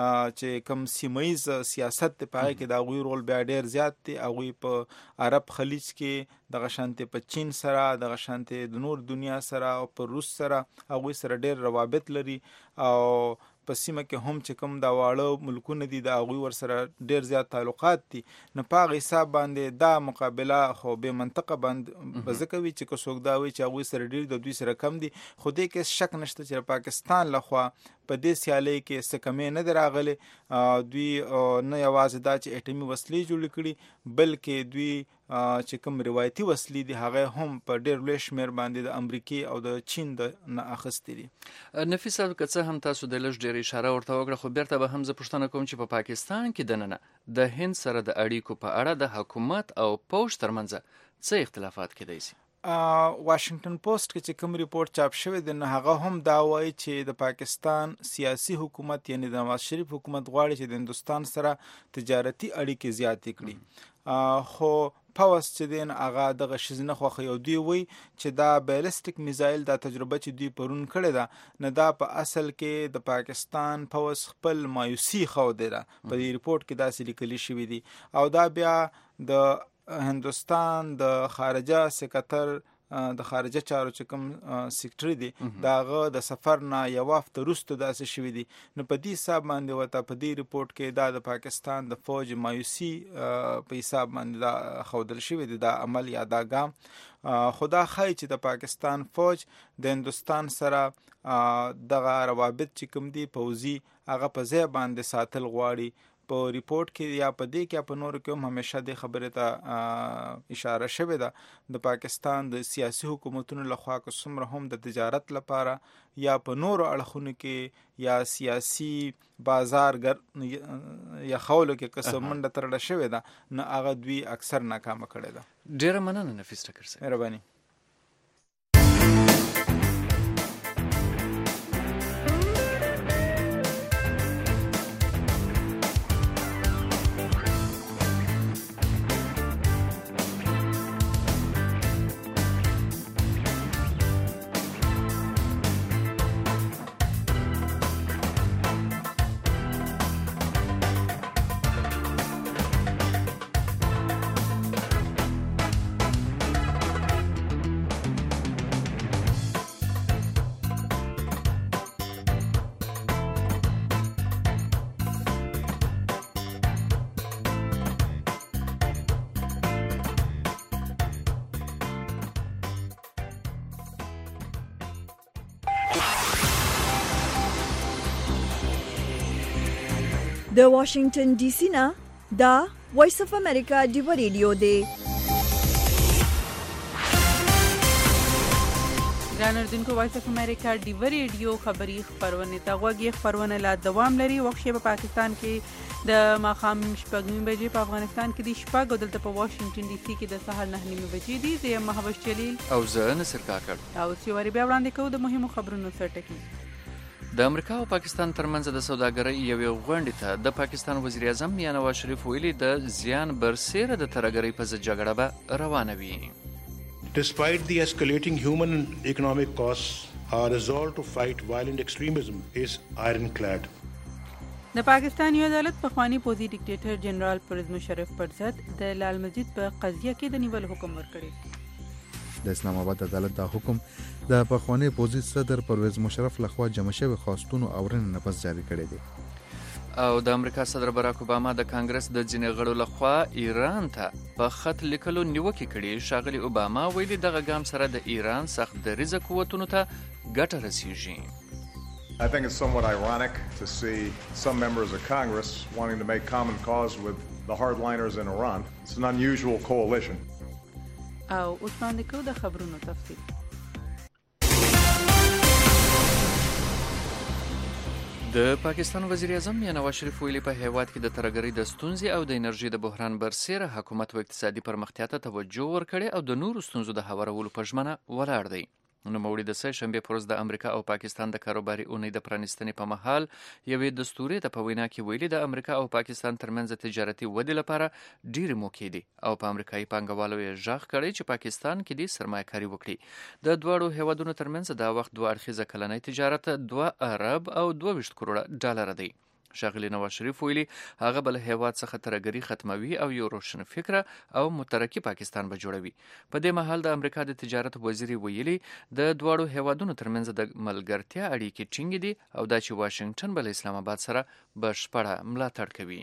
چې کوم سیمه ییز سیاست دی په هغې کې د هغوی رول بیا ډېر زیات دی. هغوی په عرب خلیج کې دغه شانتې په چین سره، دغه شانتې د نور دنیا سره او په روس سره هغوی سره ډېر روابط لري او په سیمه کې هم چې کوم دا واړه ملکونه دي د هغوی ورسره ډېر زیات تعلقات دي. نو په هغه حساب باندې دا مقابله خو بې منطقه باندې به ځکه وي چې که څوک دا وایي چې هغوی سره ډېر د دوی سره کم دي. خو دې کې شک نشته چې پاکستان لخوا په دې سیالۍ کې څه کمې نه دي راغلې. دوی نه یوازې دا چې اټومي وسلې جوړې کړي، بلکې دوی چې کوم روایتي وسلې دي هغه هم په ډېر لوی شمېر باندې د امریکې او د چین د نه اخیستې دي. نفیس صاحب که څه هم تاسو د لږ ډېرې اشاره ورته وکړه، خو بیرته به هم زه پوښتنه کوم چې په پاکستان کې دننه د هند سره د اړیکو په اړه د حکومت او پوځ ترمنځ څه اختلافات کېدای شي؟ واشنگټن پوسټ کې چې کوم ریپورت چاپ شوی دی نو هغه هم دا وایي چې د پاکستان سیاسي حکومت یعنی د نواز شریف حکومت غواړي چې د هندوستان سره تجارتي اړیکې زیاتې کړي. خو پوس چې دین هغه دغه شیز نه خوښوي او دوی وایي چې دا بیلسټیک میزایل دا تجربه چې دوی پرون کړې ده نه دا په اصل کې د پاکستان پوس خپل مایوسي ښودې ده. په دې ریپورټ کې داسې لیکلي شوي دي او دا بیا د هندوستان د خارجه سکرتر د خارجه چارو چې کوم سیکټري دي دا هغه د سفر نه یو هفته وروسته داسې شوي دي. نو په دې حساب باندې ورته په دې ریپورټ کې دا د پاکستان د فوج مایوسي په حساب باندې دا ښودل شوي دي دا عمل یا دا ګام. خو دا ښایي چې د پاکستان فوج د هندوستان سره دغه روابط چې کوم دي پوځي هغه په ځای باندې ساتل غواړي. په ریپورټ کې یا په دې کې یا په نورو کې هم همیشه دې خبرې ته اشاره شوې ده د پاکستان د سیاسي حکومتونو لخوا که څومره هم د تجارت لپاره یا په نورو اړخونو کې یا سیاسي بازار یا خولو کې که څه منډه ترړه شوې ده نه هغه دوی اکثر ناکامه کړې ده. ډېره مننه نفیس ټکر صاحب. مهرباني. د واشنگټن ډي سي نه دا وایس اف امریکا دیو ریډیو دی. ګران اردوونکو، وایس اف امریکا دیو ریډیو خبری خبرونه ته غوږی خبرونه لا دوام لري. وخت په پاکستان کې د ماخام شپږ نیمې بجې، په افغانستان کې د شپږ او دلته په واشنگټن ډي سي کې د سهار نه نیمې بجې دي. زه یم محبوب جلیل او زه نصر کاکړ. او سیواری بیا وړاندې کوو د مهمو خبرونو سرټکی. د امریکا او پاکستان ترمنځ د سوداګرۍ یوې غونډې ته د پاکستان وزیر اعظم میاں نواز شریف ویلي د زیان برسیره د ترهګرۍ په ضد جګړه به روانه وي. Despite the escalating human and economic costs, our resolve to fight violent extremism is ironclad. د پاکستان یو عدالت په خوانی پوزي ډیکټیټر جنرال پرویز مشرف پر ضد د لال مسجد په قضیه کې د نیول حکم ورکړی. د اسلام آباد عدالت دا حکم د پخوانی پوزي صدر پرویز مشرف لخوا جمع شوی خواستونو اورنې نه پس جاری کړی دی. او د امریکا صدر باراک اوباما د کانګرس د ځینې غړو لخوا ایران ته په خط لیکلو نیوکې کړي. ښاغلي اوباما ویلي دغه ګام سره د ایران سخت دریځه قوتونو ته ګټه رسیږي. I think it's somewhat ironic to see some members of Congress wanting to make common cause with the hardliners in Iran. It's an unusual coalition. او اوس باندې کو د خبرونو تفصیل. د پاکستان وزیر اعظم میاں نواز شریف ویلي په هیواد کې د ترهګرۍ د ستونزې او د انرژي د بحران برسیره حکومت و اقتصادي پرمختیا ته توجه ورکړي او د نورو ستونزو د هوارولو په ژمنه ولاړ دی. نوموړي د سه شنبې پر ورځ د امریکا او پاکستان د کاروباري اونۍ د پرانیستنې په مهال یوې دستورې ته په وینا کې ویلي د امریکا او پاکستان ترمنځ تجارتي ودې لپاره ډېرې موقع دي او په امریکایي پانګوالو یې غږ کړی چې پاکستان کې دې سرمایه‌کاري وکړي. د دواړو هیوادونو ترمنځ دا وخت دوه اړخیزه کلنی تجارت دوه ارب او دوه ویشت کروړه ډالر دی. ښاغلي نواز شریف ویلي هغه بل هیواد څخه ترهګري ختموي او یو روشن فکره او مترقي پاکستان به جوړوي. په دې مهال د امریکا د تجارت وزیر ویلي د دواړو هیوادونو ترمنځ د ملګرتیا اړیکې ټینګې دي او دا چې واشنگټن به له اسلام آباد سره بشپړه ملاتړ کوي.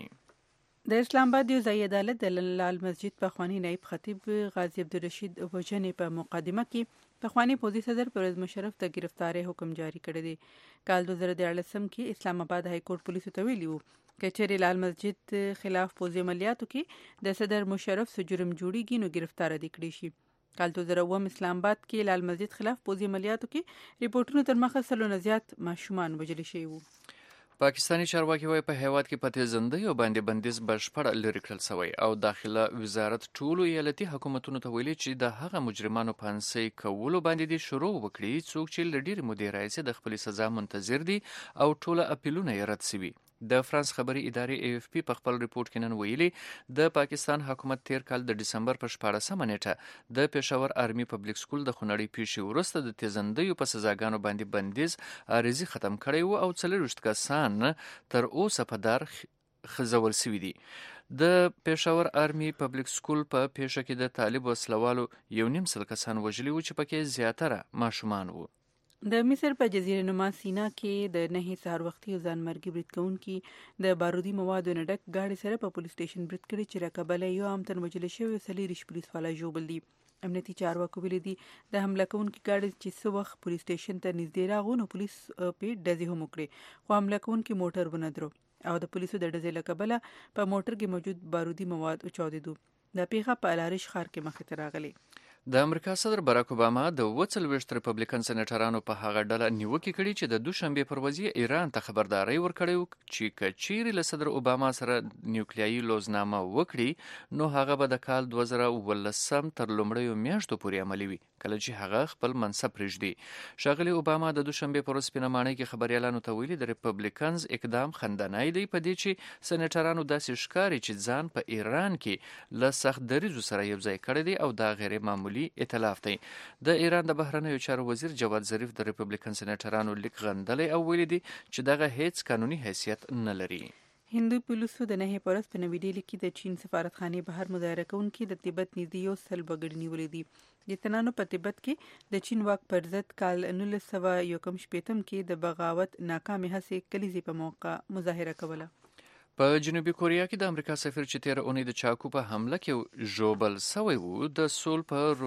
د اسلام آباد یو ځایي عدالت د لال مسجد په خوانی نائب خطیب غازی عبدالرشید وجنې په مقدمه کې پخوانی پوزي صدر پرویز مشرف ته گرفتاری حکم جاری کړی دی. کال دوه زره دیارلسم کې اسلام آباد های کورټ پولیسو ته ویلي وو چې چېرې لال مسجد خلاف پوزي عملیاتو کې د صدر مشرف سره جرم جوړیږي نو گرفتار دي کړی شي. کال دوه زره اووه اسلام آباد کې لال مسجد خلاف پوزي عملیاتو کې ریپورتونو تر مخه سلو نه زیات ماشومان وژل شوي وو. پاکستانی چارواکي وایي په هیواد کې په تیزندیو باندې بندیز بشپړ لرې کړل شوی او داخله وزارت ټولو ایالتي حکومتونو ته ویلي چې د هغه مجرمانو پانسۍ کولو باندې دي شروع وکړي څوک چې له ډېرې مودې راهیسې د خپلې سزا منتظر دي او ټوله اپیلونه یې رد شوي. د فرانس خبري ادارې ای اف پی په خپل ریپورت کې نن ویلي د پاکستان حکومت تیر کال د ډسمبر په شپاړسمه نیټه د پېښور آرمي پبلک سکول د خونړۍ پیښې وروسته د تیزندیو په سزاګانو باندې بندیز عارضي ختم کړی و او څلوېښت کسان تر اوسه په دار خزول شوي دي. د پېښور آرمي پبلک سکول په پیښه کې د طالب وسلوالو یو نیم سل کسان وژلي و چې پکې زیاتره ماشومان وو. د مصر په جزیره نما سینا کې د نهي سهار وختي ځان مرګي برید کوونکي د بارودي موادو نه ډک ګاډي سره په پولیس سټیشن برید کړی چې راکبله یو عام تن وژل شوی څلېرویشت پولیس والا ژوبل دي. امنیتي چارواکو ویلي دي د حمله کوونکي ګاډي چې څه وخت پولیس سټیشن ته نږدې راغو نو پولیس په ډزې هم وکړې خو حمله کوونکي موټر ونه درو او د پولیسو د ډزې له کبله په موټر کې موجود بارودي مواد وچاودېدو. د پیښه په الارش ښار کې مخې ته راغلی. د امریکا صدر باراک اوباما د اووه څلوېښت ریپبلیکن سېنیټرانو په هغه ډله نیوکې کړي چې د دوشنبې پر ورځ ایران ته خبرداری ورکړی و چې که چیرې له صدر اوباما سره نیوکلیایي لوزنامه وکړي نو هغه به د کال دوه زره اوولسم تر لومړیو میاشتو پورې عملي وي کله چې هغه خپل منصب پرېږدي. ښاغلي اوباما د دوشنبې پر ورځ سپینه ماڼۍ کې خبریالانو ته ویلي د ریپبلیکنز اقدام خندنی دی په دې چې سېنیټرانو داسې ښکاري چې ځان په ایران کې له سخت دریځو سره یو ځای کړی دی او دا غیر معمولي ائتلاف دی. د ایران د بهرنیو چارو وزیر جواد ظریف د ریپبلیکن سېنیټرانو لیک غندلی او ویلي دی چې دغه هیڅ قانوني حیثیت نه لري. هندو پولیسو د نهي پرست په نوې ډیلي کې د چین سفارتخانې بهر مظاهره کوونکي د تبت نږدې یو سل وګړي نیولي دي. د تنانو په تبت کې د چین واک پر ضد کال نولس سوه یو کم شپېتم کې د بغاوت ناکامې هڅې کلیزې په موقع مظاهره کوله. په جنوبي کوریا کې د امریکا سفیر چې تیره اونۍ د چاکو په حمله کې ژوبل سوی و د سول په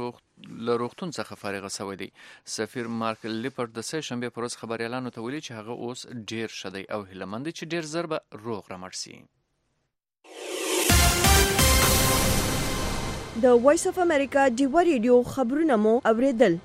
له روغتون څخه فارغ شوی دی. سفیر مارک لیپرډ د سه شنبې پر ورځ خبريالانو ته ویلي چې هغه اوس ډیر ښه دی او هیله مند دی چې ډیر ژر به روغ رمټ شي. د وایس اف امریکا ډیوا ریډیو خبرونه مو اوریدل.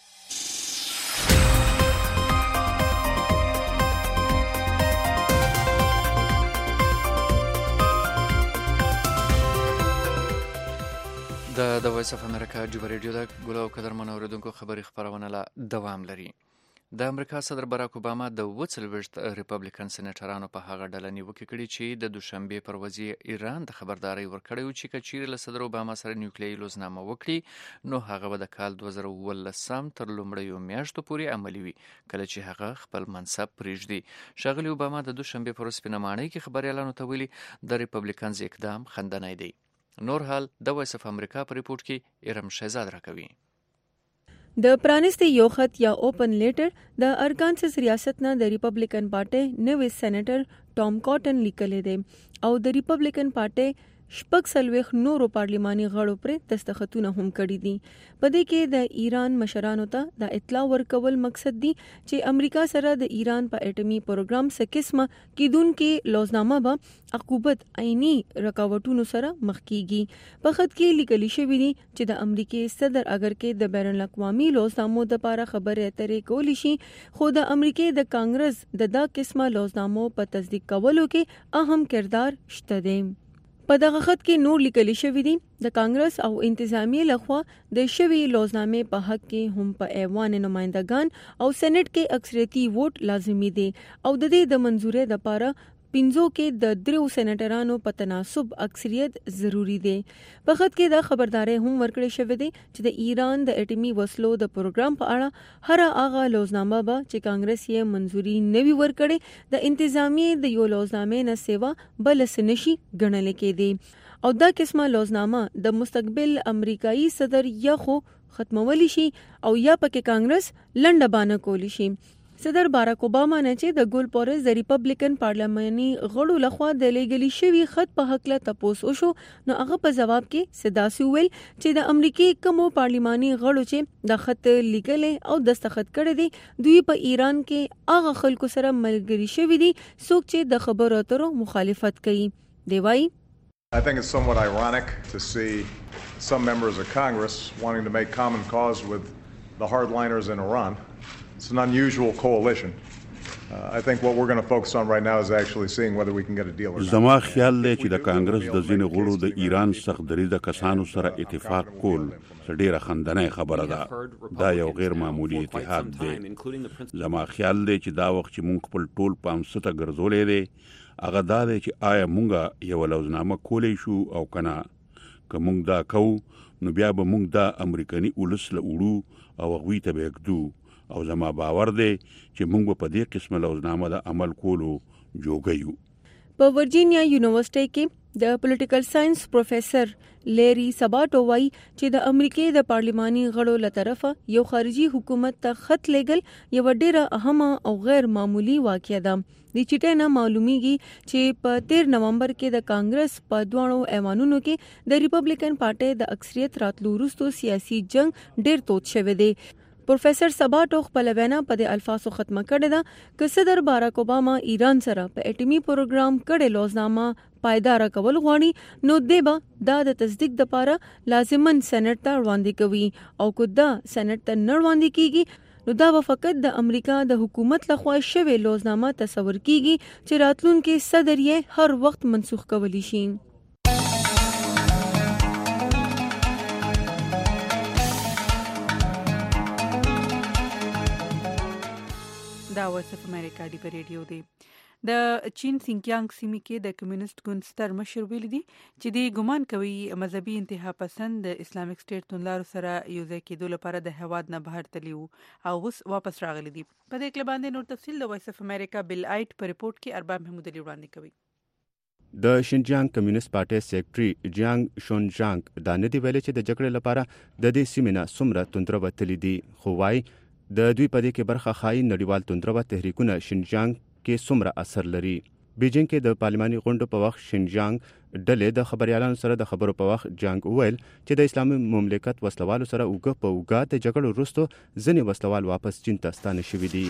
د د وایس اف امریکا ډیوا ریډیو د ګولو قدرمن اوریدونکو خبري خبرونه لا دوام لري. د امریکا صدر باراک اوباما د وڅلويشت ریپبلیکن سېنیټرانو په هغه ډله نیوکه کړې چې د دوشنبه پر ورځ ایران د خبرداري ورکړی و چې کچیر له صدر اوباما سره نیوکلیري لوزنامه وکړي نو هغه به د کال دوه زره اوولسم تر لومړیو میاشتو پورې عملي وي کله چې هغه خپل منصب پریږدي. شاغلی اوباما د دوشنبه پر ورځ په نمانۍ کې خبريالانو ته ویلي د ریپبلیکنز اقدام خندنای دی. نور حال د وایس اف امریکا په ریپورت کې ارم شهزاد راکوي. د پرانستي یو خط یا اوپن لیټر د ارکانسس ریاست نه د ریپبلیکن پارټي نوې سېنیټر ټام کاټن لیکلی دی او د ریپبلیکن پارټي شپږ سلويخ نورو پارلیماني غړو پر دستخطونه هم کړي دي. په دې کې د ایران مشرانو ته د اطلاع ورکول مقصد دی چې امریکا سره د ایران په اټومي پروګرام څخه قسمه کیدونکې لوزنامه به عقوبت عیني رکاوټونو سره مخ کیږي. په خط کې لیکل شوی دی چې د امریکای صدر اگر کې د بین الاقوامي لوزنامو د لپاره خبرې اترې کولی شي خو د امریکای د کانګرس د دا قسمه لوزنامو په تصدیق کولو کې اهم کردار شته دی. په دغه خط کې نور لیکل شوی دی د کانګرس او انتظامیه لخوا د شوی لوزنامې په حق کې هم په ایوان نمائندگان او سېنات کې اکثریتي ووټ لازمي دی او د دې د منزورۍ لپاره پنځو کې د دریو سېنیټرانو په تناسب اکثریت ضروری دی. په خط کې دا خبرداري هم ورکړې شوې ده چې د ایران د اټومي وسلو د پروګرام په اړه هر هغه لوزنامه به چې کانګرس یې منزوري نوي ورکړي د انتظامیه د یو لوزنامې نه سیوا بل سنشي ګڼل کېدي او دا قسمه لوزنامه د مستقبل امریکایي صدر یا خو ختمولی شي او یا پکې کانګرس لنډه بانه کولی شي. صدر باراک اوباما نه چې د ګول پورز د ریپبلیکن پارلماني غړو لخوا د لېګلی شوی خط په حق له تپوس وشو نو هغه په جواب کې صداسي ویل چې د امریکای کومو پارلماني غړو چې د خط لیکل او دستخط کړی دي دوی په ایران کې هغه خلکو سره ملګری شوی دي څوک چې د خبرو اترو مخالفت کوي. دی وایي I think it's somewhat ironic to see some members of Congress wanting to make common cause with the hardliners in Iran. It's an unusual coalition. Uh, I think what we're going to focus on right now is actually seeing whether we can get a deal or not. زما خیال دی چې د کانګرس د ځینې غړو د ایران سخت دریځه کسانو سره اتفاق کول ډیره خندنۍ خبره ده. دا یو غیر معمولی اتحاد دی. زما خیال دی چې دا وخت چې مونږ خپل ټول پام سته ګرځولې دی هغه دا دی چې آیا مونږ یو لوزنامه کولی شو او کنه که مونږ دا کوو نو بیا به مونږ دا امریکایي ولس له وړو او هغوی ته به ږدو او زما باور دی چې موږ په دې قسمه لوزنامه د عمل کولو جوګه یو. په ورجینیا یونیورسيټي کې د پولیټیکل ساينس پروفیسور لیری سباټو وایي چې د امریکای د پارلماني غړو له طرفه یو خارجي حکومت ته خط لېږل یو ډېره اهمه او غیر معمولی واقعه ده. د چټه نه معلومیږي چې په تیر نومبر کې د کانګرس په دوانو ایوانونو کې د ریپبلیکن پارټي د اکثریت راتلو وروسته سیاسي جنگ ډېر توت شوی دی. پروفیسور سباټو خپل وینا په د الفاظو ختمه کړې ده چې صدر باراک اوباما ایران سره په اټومي پروګرام کړه لوزنامه پایدار کول غواړي نو دیبا دا د تصدیق لپاره لازمن سېنات ته وړاندې کوي او کو دا سېنات ته نه وړاندې کیږي نو دا به فقط د امریکا د حکومت لخوا شوی لوزنامه تصور کیږي چې راتلونکي صدر یې هر وخت منسوخ کولی شي. دا وایس اف امریکا دی په ریډیو دی. د چین سینکیانګ سیمې کې د کمیونست ګوند ستر مشر ویل دي چې دی ګمان کوي مذهبي انتها پسند د اسلامیک سټیټ توندلارو سره یو ځای کېدو لپاره د هواد نه بهر تللی وو او اوس واپس راغلي دي. په دې کې باندې نور تفصیل د وایس اف امریکا بل آیټ په ریپورت کې ارباب محمود علي وړاندې کوي. د شینجیانګ کمیونست پارټي سیکریټري جیانګ شونجانګ دا نه دی ویلي چې د جګړې لپاره د دې سیمې نه څومره توندره وتلي دي خو وايي د دوی په دې کې برخه خای نړیوال توندره تحریکونه شینجیانګ کې څومره اثر لري. بیجینګ کې د پارلماني غونډو په وخت شینجیانګ ډلې د خبريالانو سره د خبرو په وخت جانګ وویل چې د اسلامي مملکت وسلوالو سره اوګه په اوګه د جګړو وروسته ځینې وسلوال واپس چین ته ستانه شوي دي.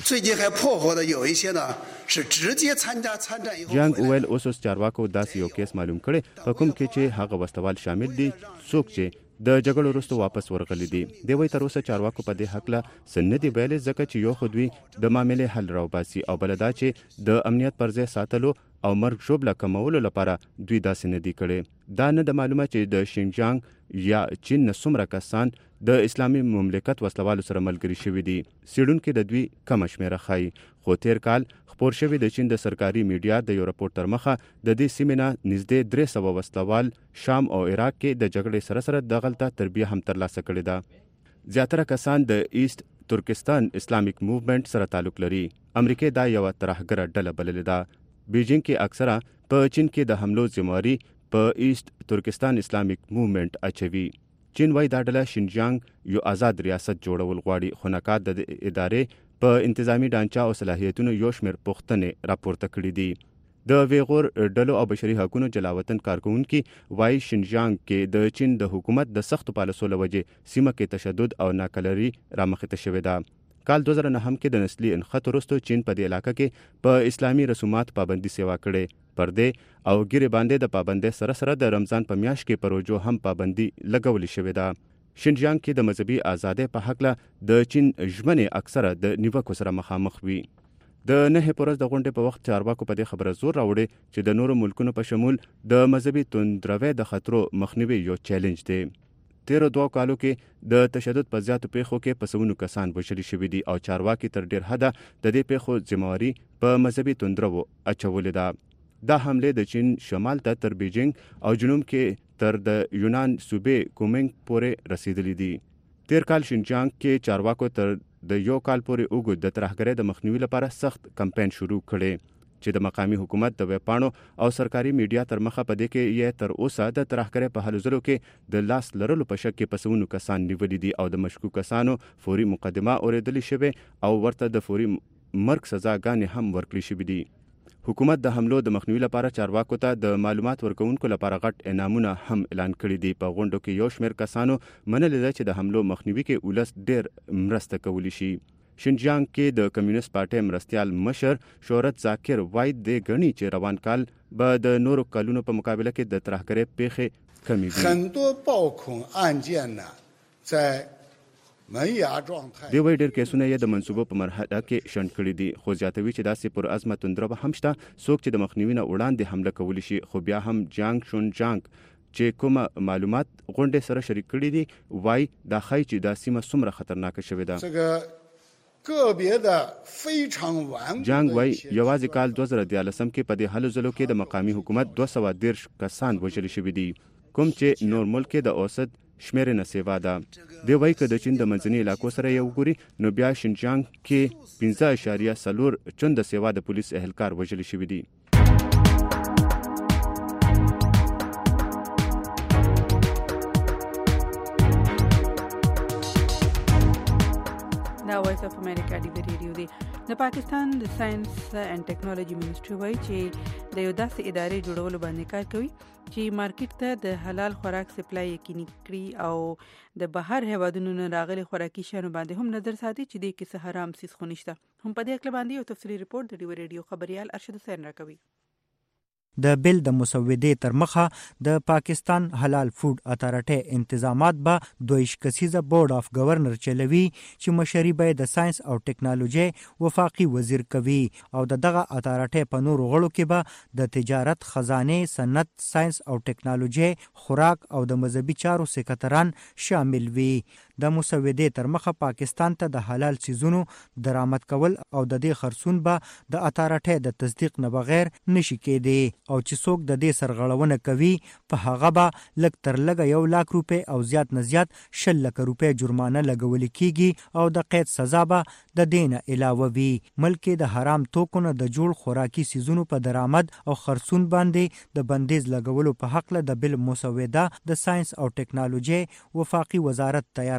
جانګ وویل اوس اوس چارواکو داسې یو کیس معلوم کړي په کوم کې چې هغه وسلوال شامل دي څوک چې د جګړو وروسته واپس ورغلي دي. دی وایي تر اوسه چارواکو په دې هکله څه نه دي ویلي ځکه چې یو خو دوی د معاملې حل راوباسي او بله دا چې د امنیت پر ځای ساتلو او مرګ ژوبله کمولو لپاره دوی داسې نه دي کړي. دا نه د معلومه چې د شینجیانګ یا چین نه څومره کسان د اسلامي مملکت وسلوالو سره ملګري شوي دي. څېړونکي د دوی کمه شمېره ښایي خو تیر کال خپور شوی د چین د سرکاري میډیا د یو راپور تر مخه د دې سیمې نه نږدې درې سوه وسلوال شام او عراق کې د جګړې سره سره دغلته تربیه هم ترلاسه کړې ده. زیاتره کسان د ایست ترکستان اسلامیک موومنټ سره تعلق لري. امریکا دا یو ترهګره ډله بللې ده. بیجینګ کې اکثره په چین کې د حملو ذمہواری په ایست ترکستان اسلامیک موومنټ اچوي. چین وايي دا ډله شینجیانګ یو آزاد ریاست جوړول غواړي خو نکات د ادارې په انتظامی ډانچه او صلاحیتونو یو شمېر پوښتنې راپورته کړي دي. د ویغور ډلو او بشري حقوقو جلاوطن کارکونکي وايي شینجیانګ کې د چین د حکومت د سختو پالیسو له وجې سیمه کې تشدد او ناکلري رامخته شوې ده. کال دوه زره نهم کې د نسلي انخط وروسته چین په دې علاقه کې په اسلامي رسومات پابندي سیوا کړې. پردې او ګیرې باندې د پابندۍ سره سره د رمضان په میاشت کې پروژو هم پابندي لګولې شوې ده. شینجیانګ کې د مذهبي ازادۍ په هکله د چین ژمنې اکثره د نیوکو سره مخامخ وي. د نهې په ورځ د غونډې په وخت چارواکو په دې خبره زور راوړی چې د نورو ملکونو په شمول د مذهبي توندروي د خطرو مخنیوي یو چیلنج دی. تیرو دوه کالو کې د تشدد په زیاتو پیښو کې په سوونو کسان وژل شوي دي او چارواکي تر ډیر حده د دې پیښو ذمہواری په مذهبي توندرو اچولې ده. دا حمله د چین شمال ته تر بیجینګ او جنوب کې تر د یونان صوبې کومنګ پورې رسیدلې دي. تیر کال شینجیانګ کې چارواکو تر د یو کال پورې اوږد د ترهګرۍ د مخنیوي لپاره سخت کمپاین شروع کړي چې د مقامی حکومت د ویبپاڼو او سرکاري میډیا تر مخه په دې کې یې تر اوسه د ترهګرۍ په هلو ځلو کې د لاس لرلو په شک کې په سوونو کسان نیولي دي او د مشکوک کسانو فوري مقدمه اورېدلې شوې او ورته د فوري مرګ سزاګانې هم ورکړې شوې دي. حکومت د حملو د مخنیوي لپاره چارواکو ته د معلومات ورکوونکو لپاره غټ انعامونه هم اعلان کړي دي. په غونډو کې یو شمېر کسانو منلې ده چې د حملو مخنیوي کې ولس ډېر مرسته کولی شي. شینجیانګ کې د کمیونست پارټۍ مرستیال مشر شهرت ذاکر وايي د غني چې روان کال به د نورو کلونو په مقابله کې د ترهګرۍ پیښې کمې وي. 很多暴恐案件呢在 دی وایي ډېر کیسونه یې د منصوبو په مرحله کې شنډ کړي دي خو زیاتوي چې داسې پر عزمه توندره هم شته څوک چې د مخنیوي نه وړاندې حمله کولی شي. خو بیا هم جانګ شون جانګ چې کومه معلومات غونډې سره شریک کړي دي وایي دا ښایي چې دا سیمه څومره خطرناکه شوې ده. جانګ وایي یوازې کال دوه زره دیارلسم کې په دې هلو ځلو کې د مقامي حکومت دوه سوه دېرش کسان وژل شوي دي کوم چې نور ملک کې د اوسط شمېرې نه سیوا ده. دی وایي که د چین د منځني علاقو سره یې وګوري نو بیا شینجیانګ کې پنځه اعشاریه څلور چنده سیوا د پولیس اهلکار وژل شوي دي. دا وایس اف امریکا دی ریډیو دی. د پاکستان د ساينس اینڈ ټیکنالوژي منسټري وایي چې د یو داسې ادارې جوړولو باندې کار کوي چې مارکیټ ته د حلال خوراک سپلای یقیني کړي او د بهر هیوادونو نه راغلي خوراکي شیانو باندې هم نظر ساتي چې د کیسه حرام سیس خو نشته. هم په دې اړه باندې یو تفصیلي رپورت د ډیو ریډیو خبريال ارشد حسین راکوي. د بل د مسودې تر مخه د پاکستان حلال فود اتارټي انتظامات به دویش کسیزه بورډ اف گورنر چلوي چې مشري به د ساينس او ټیکنالوژي وفاقي وزیر کوي او د دغه اتارټي په نور غړو کې به د تجارت خزانه صنعت ساينس او ټیکنالوژي خوراک او د مذهبي چارو سکرټران شامل وي. د مسودې تر مخه پاکستان ته د حلال سيزونو درآمد کول او د دې خرڅون به د اتارټي د تصدیق نه بغیر نشي کېدی او چې څوک د دې سرغړونه کوي په هغه به لږ تر لږه یو لاک روپۍ او زیات نه زیات شل لکه روپۍ جرمانه لګول کیږي او د قید سزا به د دې نه علاوه وي. ملک د حرام توکو نه د جوړ خوراکي سيزونو په درآمد او خرڅون باندې د بندیز لګولو په حق له د بل مسوده د ساينس او ټیکنالوژي وفاقي وزارت تیار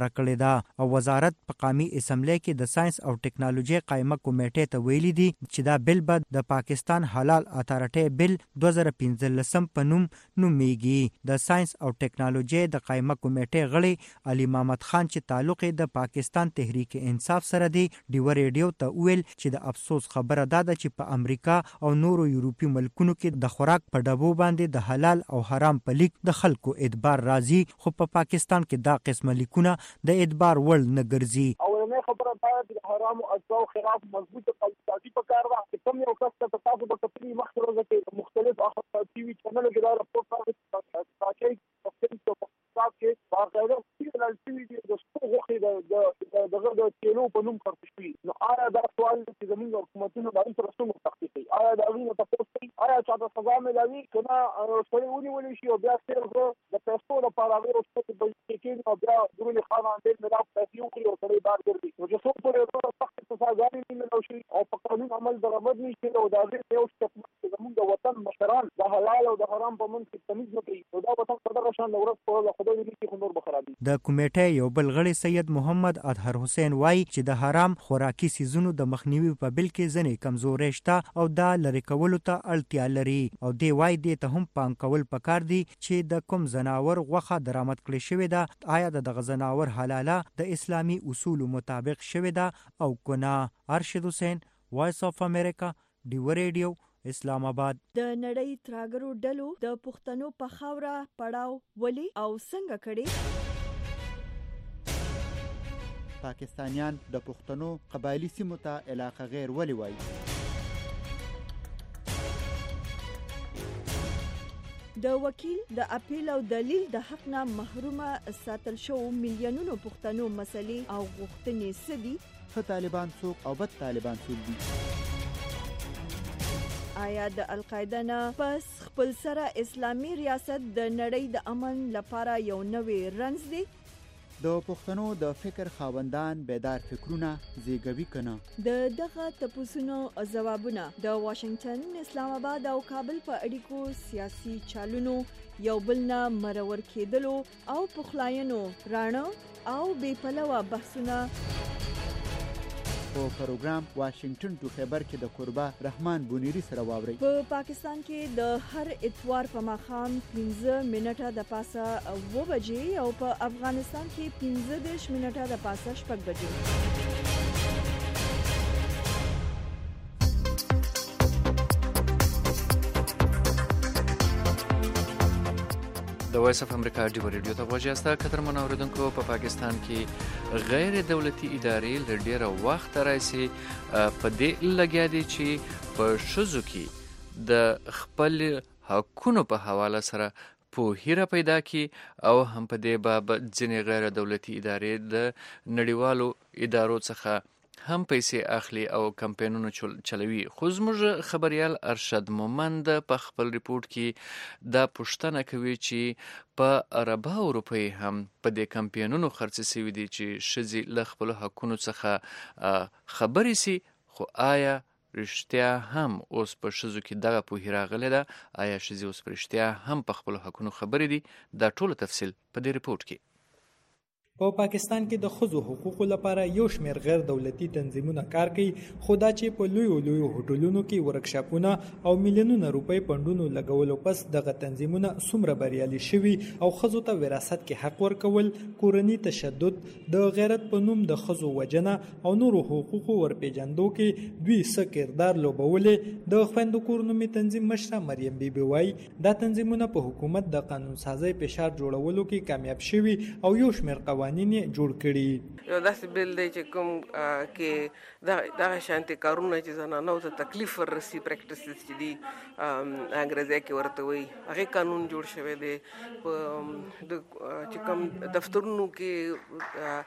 خبره کړې ده او وزارت په قومي اسمبلی کې د ساينس او ټیکنالوژي قائمه کمیټې ته ویلي دي چې دا بل به د پاکستان حلال اتارټي بل دوه زره پنځلسم په نوم نومیږي. د ساينس او ټیکنالوژي د قائمه کمیټې غړي علي محمد خان چې تعلق د پاکستان تحریک انصاف سره دی ډیو ریډیو ته ویل چې د افسوس خبره ده چې په امریکا او نورو یورپی ملکونو کې د خوراک په ډبو باندې د حلال او حرام په لیک د خلکو اعتبار راځي خو په پا پاکستان کې دا قسمه لیکونه د اعتبار وړ نه ګرځي. اولنې خبره دا د حرام او اجزاء خلاف مضبوطه قواعد په کار واخلي. کوم یو کس ته تاسو په تفصیل مخکره کې مختلف اخبار ټي وي چینل کې دا راپور راغلی تاکي په خپل حساب کې باقاعده سیګنال ټي وي د څوغه د دغه د چینو په نوم خرڅ شوی. نو آیا دا سوال چې زموږ حکومتونو باندې سره څنګه تحقیق کوي؟ آیا دا غوښنه تاسو کوي؟ آیا چاته سزا ملوي کنه سړی ونیول شي او بیا څنګه د پیسو لپاره غوښتل چې په کې او بیا درونی خانان دې ملاق پیسې وکړي او سړی بار ګرځي. نو چې څو پر یو سخت سزاګانې ملو شي او په قانون عمل درآمد نشي او دا دې یو څه زموږ د وطن مشران د حلال او د حرام په منځ کې تمیز نه کوي. نو دا وطن په دغه شان ورځ په خدای دې کې نور بخرابي. د کمیټې یو بل غړي سید محمد اطهر حسین وای چې د حرام خوراکي سيزونو د مخنیوي په بل کې ځنې کمزورې شته او دا لری کولو ته اړتیا لري او دی وای دې ته هم پام کول پکار دي چې د کوم زناور غوخه درآمد کړي شوی ده آیا د دغه زناور حلاله د اسلامي اصول مطابق شوی ده او کنه. ارشد حسین وایس اف امریکا ډیو ریډیو اسلام آباد. د نړۍ تراګرو ډلو د پښتنو په خاوره پړاو ولي او څنګه کړي؟ پاکستانیان د پښتنو قبایلی سیمو ته علاقه غیر ولي وایي؟ د وکیل د اپیل او دلیل د حق نه محرومه ساتل شو میلیونونو پښتنو مسلې او غوښتنې سدي. ښه طالبان څوک او بد طالبان څوک دي؟ آیا د القاعده نه پس خپل سره اسلامي ریاست د نړۍ د امن لپاره یو نوې رنځ دی؟ د پښتنو د فکر خاوندان بیدار فکرونه زیږوي کنه؟ د دغه تپوسونو جوابونه د واشنگټن، اسلام آباد او کابل په اړیکو سیاسي چالونو یو بل نه مرور کېدلو او پخلاینو راڼه او بې پلوه بحثونه په پروګرام واشنگټن ټو خبر کې د قربا رحمان بونیری سره واوري. په پاکستان کې د هر اتوار په ماښام پنځه منټه د پاسه اوه بجې او په افغانستان کې پنځه دېرش منټه د پاسه شپږ بجې. د وایس اف امریکا ډیو ریډیو ته غوږی یاست. قدرمن اوریدونکو، په پاکستان کې غیر دولتي ادارې له ډیره وخت راځي په دې لګیا دي چې په ښځو کې د خپل حقونو په حواله سره پوهیره پیدا کی او هم په دې باب ځینې غیر دولتي ادارې د نړیوالو ادارو څخه هم پیسې اخلي او کمپاینونه چلوي. خو زموږ خبريال ارشد مومند په خپل ریپورت کې دا پوښتنه کوي چې په اربع روپۍ هم په دې کمپاینونو خرڅ شوي دي چې ښځې له خپلو حقونو څخه خبرې سي. خو آیا رښتیا هم اوس په ښځو کې دغه پوهې راغلې ده؟ آیا ښځې اوس په رښتیا هم په خپلو حقونو خبرې دي؟ دا ټول تفصیل په دې ریپورت کې. په پاکستان کې د ښځو حقوقو لپاره یو شمېر غیر دولتي تنظیمونه کار کوي، خو دا چې په لویو لویو هوټلونو کې ورکشاپونه او میلیونونه روپۍ پندونو لګولو پس دغه تنظیمونه څومره بریالي شوي او ښځو ته وراثت کې حق ورکول، کورني تشدد، د غیرت په نوم د ښځو وژنه او نورو حقوقو ورپېژندو کې دوی څه کردار لوبولې. د خویندو کور نومي تنظیم مشره مریم بیبي وایي دا تنظیمونه په حکومت د قانون سازۍ فشار جوړولو کې کامیاب شوي او یو شمېر قوانین جوړ کړي. یو داسې بل دی چې کوم کې دغه شانتي کارونه چې زنانو ته تکلیف ورسي، پریکټیسز چې دي انګریزي کې ورته وایي، هغه قانون جوړ شوی دی. په چې کوم دفترونو کې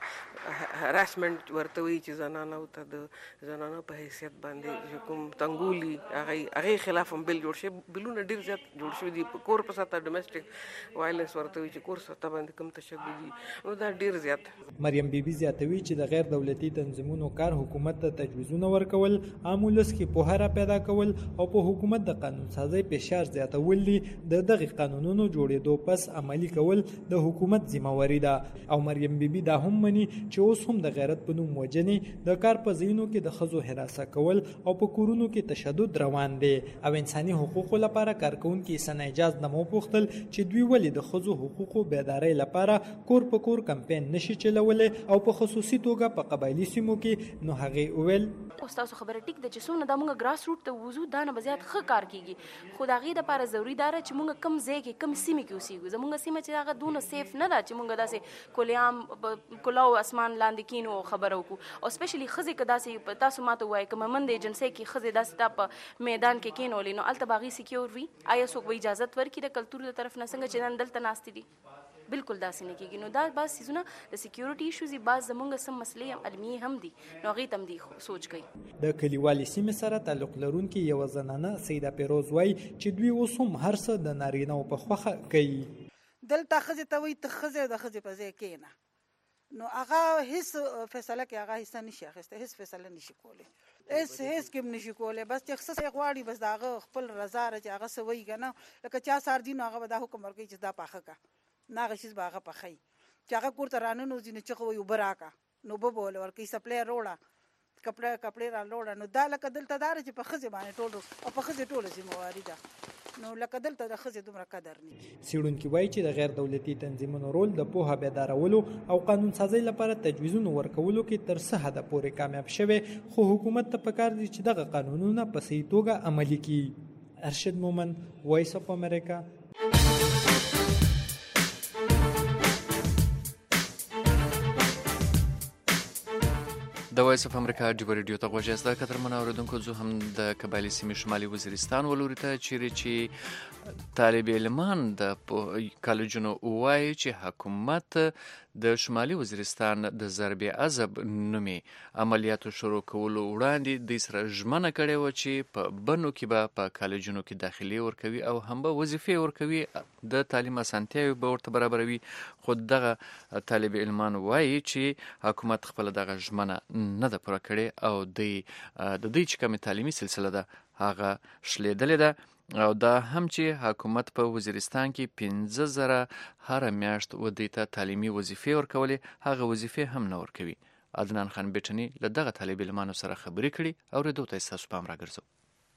هراسمنت ورته وی چې زنانه او ته د زنانه په حیثیت باندې کوم تنګولي هغه هغه خلاف هم بل جوړ شي بلونه ډیر زیات جوړ شي دي کور په ساته ډومېسټک وایلنس ورته وی چې کور ساته باندې کوم تشددي نو دا ډیر زیات. مریم بیبي زیاتوي چې د غیر دولتي تنظیمونو کار حکومت ته تجویزونه ورکول، عام ولس کې پوهه پیدا کول او په حکومت د قانون سازي فشار زیاتول دي. د دغه قانونونو جوړېدو پس عملی کول د حکومت ذمہواری ده او مریم بیبي دا هم مني چې اوس هم د غیرت په نوم وجنې د کار په ځایونو کې د ښځو حراسه کول او په کورونو کې تشدد روان دي او انساني حقوقو لپاره کارکونکي سن اجازه نه مو پوښتل چې دوی ولې د ښځو حقوقو بیدارۍ لپاره کور په کور کمپاین نشي چلولای او په خصوصي توګه په قبایلی سیمو کې. نو هغه ویل استاد خبره ټیک ده چې څونه د موږ ګراس روټ ته وضو دا نه بزیات ښه کار کیږي، خو دا غي د لپاره ضروری ده چې موږ کم ځای کې کم سیمه کې اوسېږو. زموږ سیمه چې هغه دونه سیف نه ده چې موږ داسې کولیام کلاو اسمان لاندې کینو خبرو کو او سپیشلی خزې کدا سي تاسو ماته وای کوم من د ایجنسی کې خزې داسې د په میدان کې کینولې نو الته باغی سکیور وی آیا څوک به اجازه ورکړي د کلتور د طرف نه څنګه چې نن دلته ناشتي دي بالکل داسې نه کیږي. نو دا بس سيزونه د سکیورټي ایشوز باز زمونږ سم مسلې هم علمي هم دي نو غي تم دي سوچ کوي. د کلیوالي سیمه سره تعلق لرونکي یو زنانه سیده پیروز وای چې دوی اوس هم هر څه د نارینه په خوخه کوي. دلته خزه ته وي ته خزه د خزه په ځای کې نه نو هغه هیڅ فیصله کې هغه هیڅ نشي اخیسته، هیڅ فیصله نشي کولی، هیڅ هیڅ کې نشي کولی، بس چې خصه غواړي بس داغه خپل رضا راځي هغه سوي کنه لکه چا سار دي نو هغه دا حکم ورکړي چې دا پاخه کا ناغه شي باغه پخای چې هغه کوړه رانو ځینې چې خو یو براکا نو به بول ورکې سپلای روړه کپڑے کپڑے را لوړه نو دا لکه دلته دار چې په خزه باندې ټولو او په خزه ټولو ذمہواری ده نو لکه دلته د خزه دومره قدر نه. سیړونکو وایي چې د غیر دولتي تنظیمونو رول د پوهه بیدارولو او قانون سازي لپاره تجویزونه ورکولو کې تر څه حد پورې کامیاب شوه، خو حکومت ته پکار دي چې دغه قانونونه په صحیح توګه عملي کړي. ارشد مومن، وایس اف امریکا. د وایس اف امریکا ډیو ریډیو ته غوږ یاست. کتر منوردونکو زه هم د قبایلی سیمې شمالي وزیرستان ولوري ته چیرې چې طالب علمان د کالجونو وایي چې حکومت د شمالي وزیرستان د ضرب عذاب نومي عملیاتو شروع کولو وړاندې د سره ژمنه کړې و چې په بنو کې به په کالجونو کې داخلي ورکوي او هم به وظیفې ورکوي، د تعلیم اسانتیاوې به ورته برابروي. خو دغه طالب علمان وایي چې حکومت خپل دغه ژمنه نه ده پوره کړې او د د دې چې کومه تعلیمي سلسله ده هغه شلیدلې ده او دا هم چې حکومت په وزیرستان کې پنځه زره هر میاشت ودی ته تعلیمي وظیفې ورکولې، هغه وظیفې هم نه ورکوي. عدنان خان بیٹنی له دغه طالب علمانو سره خبرې کړي او ردو ته تاسو پام راګرځو.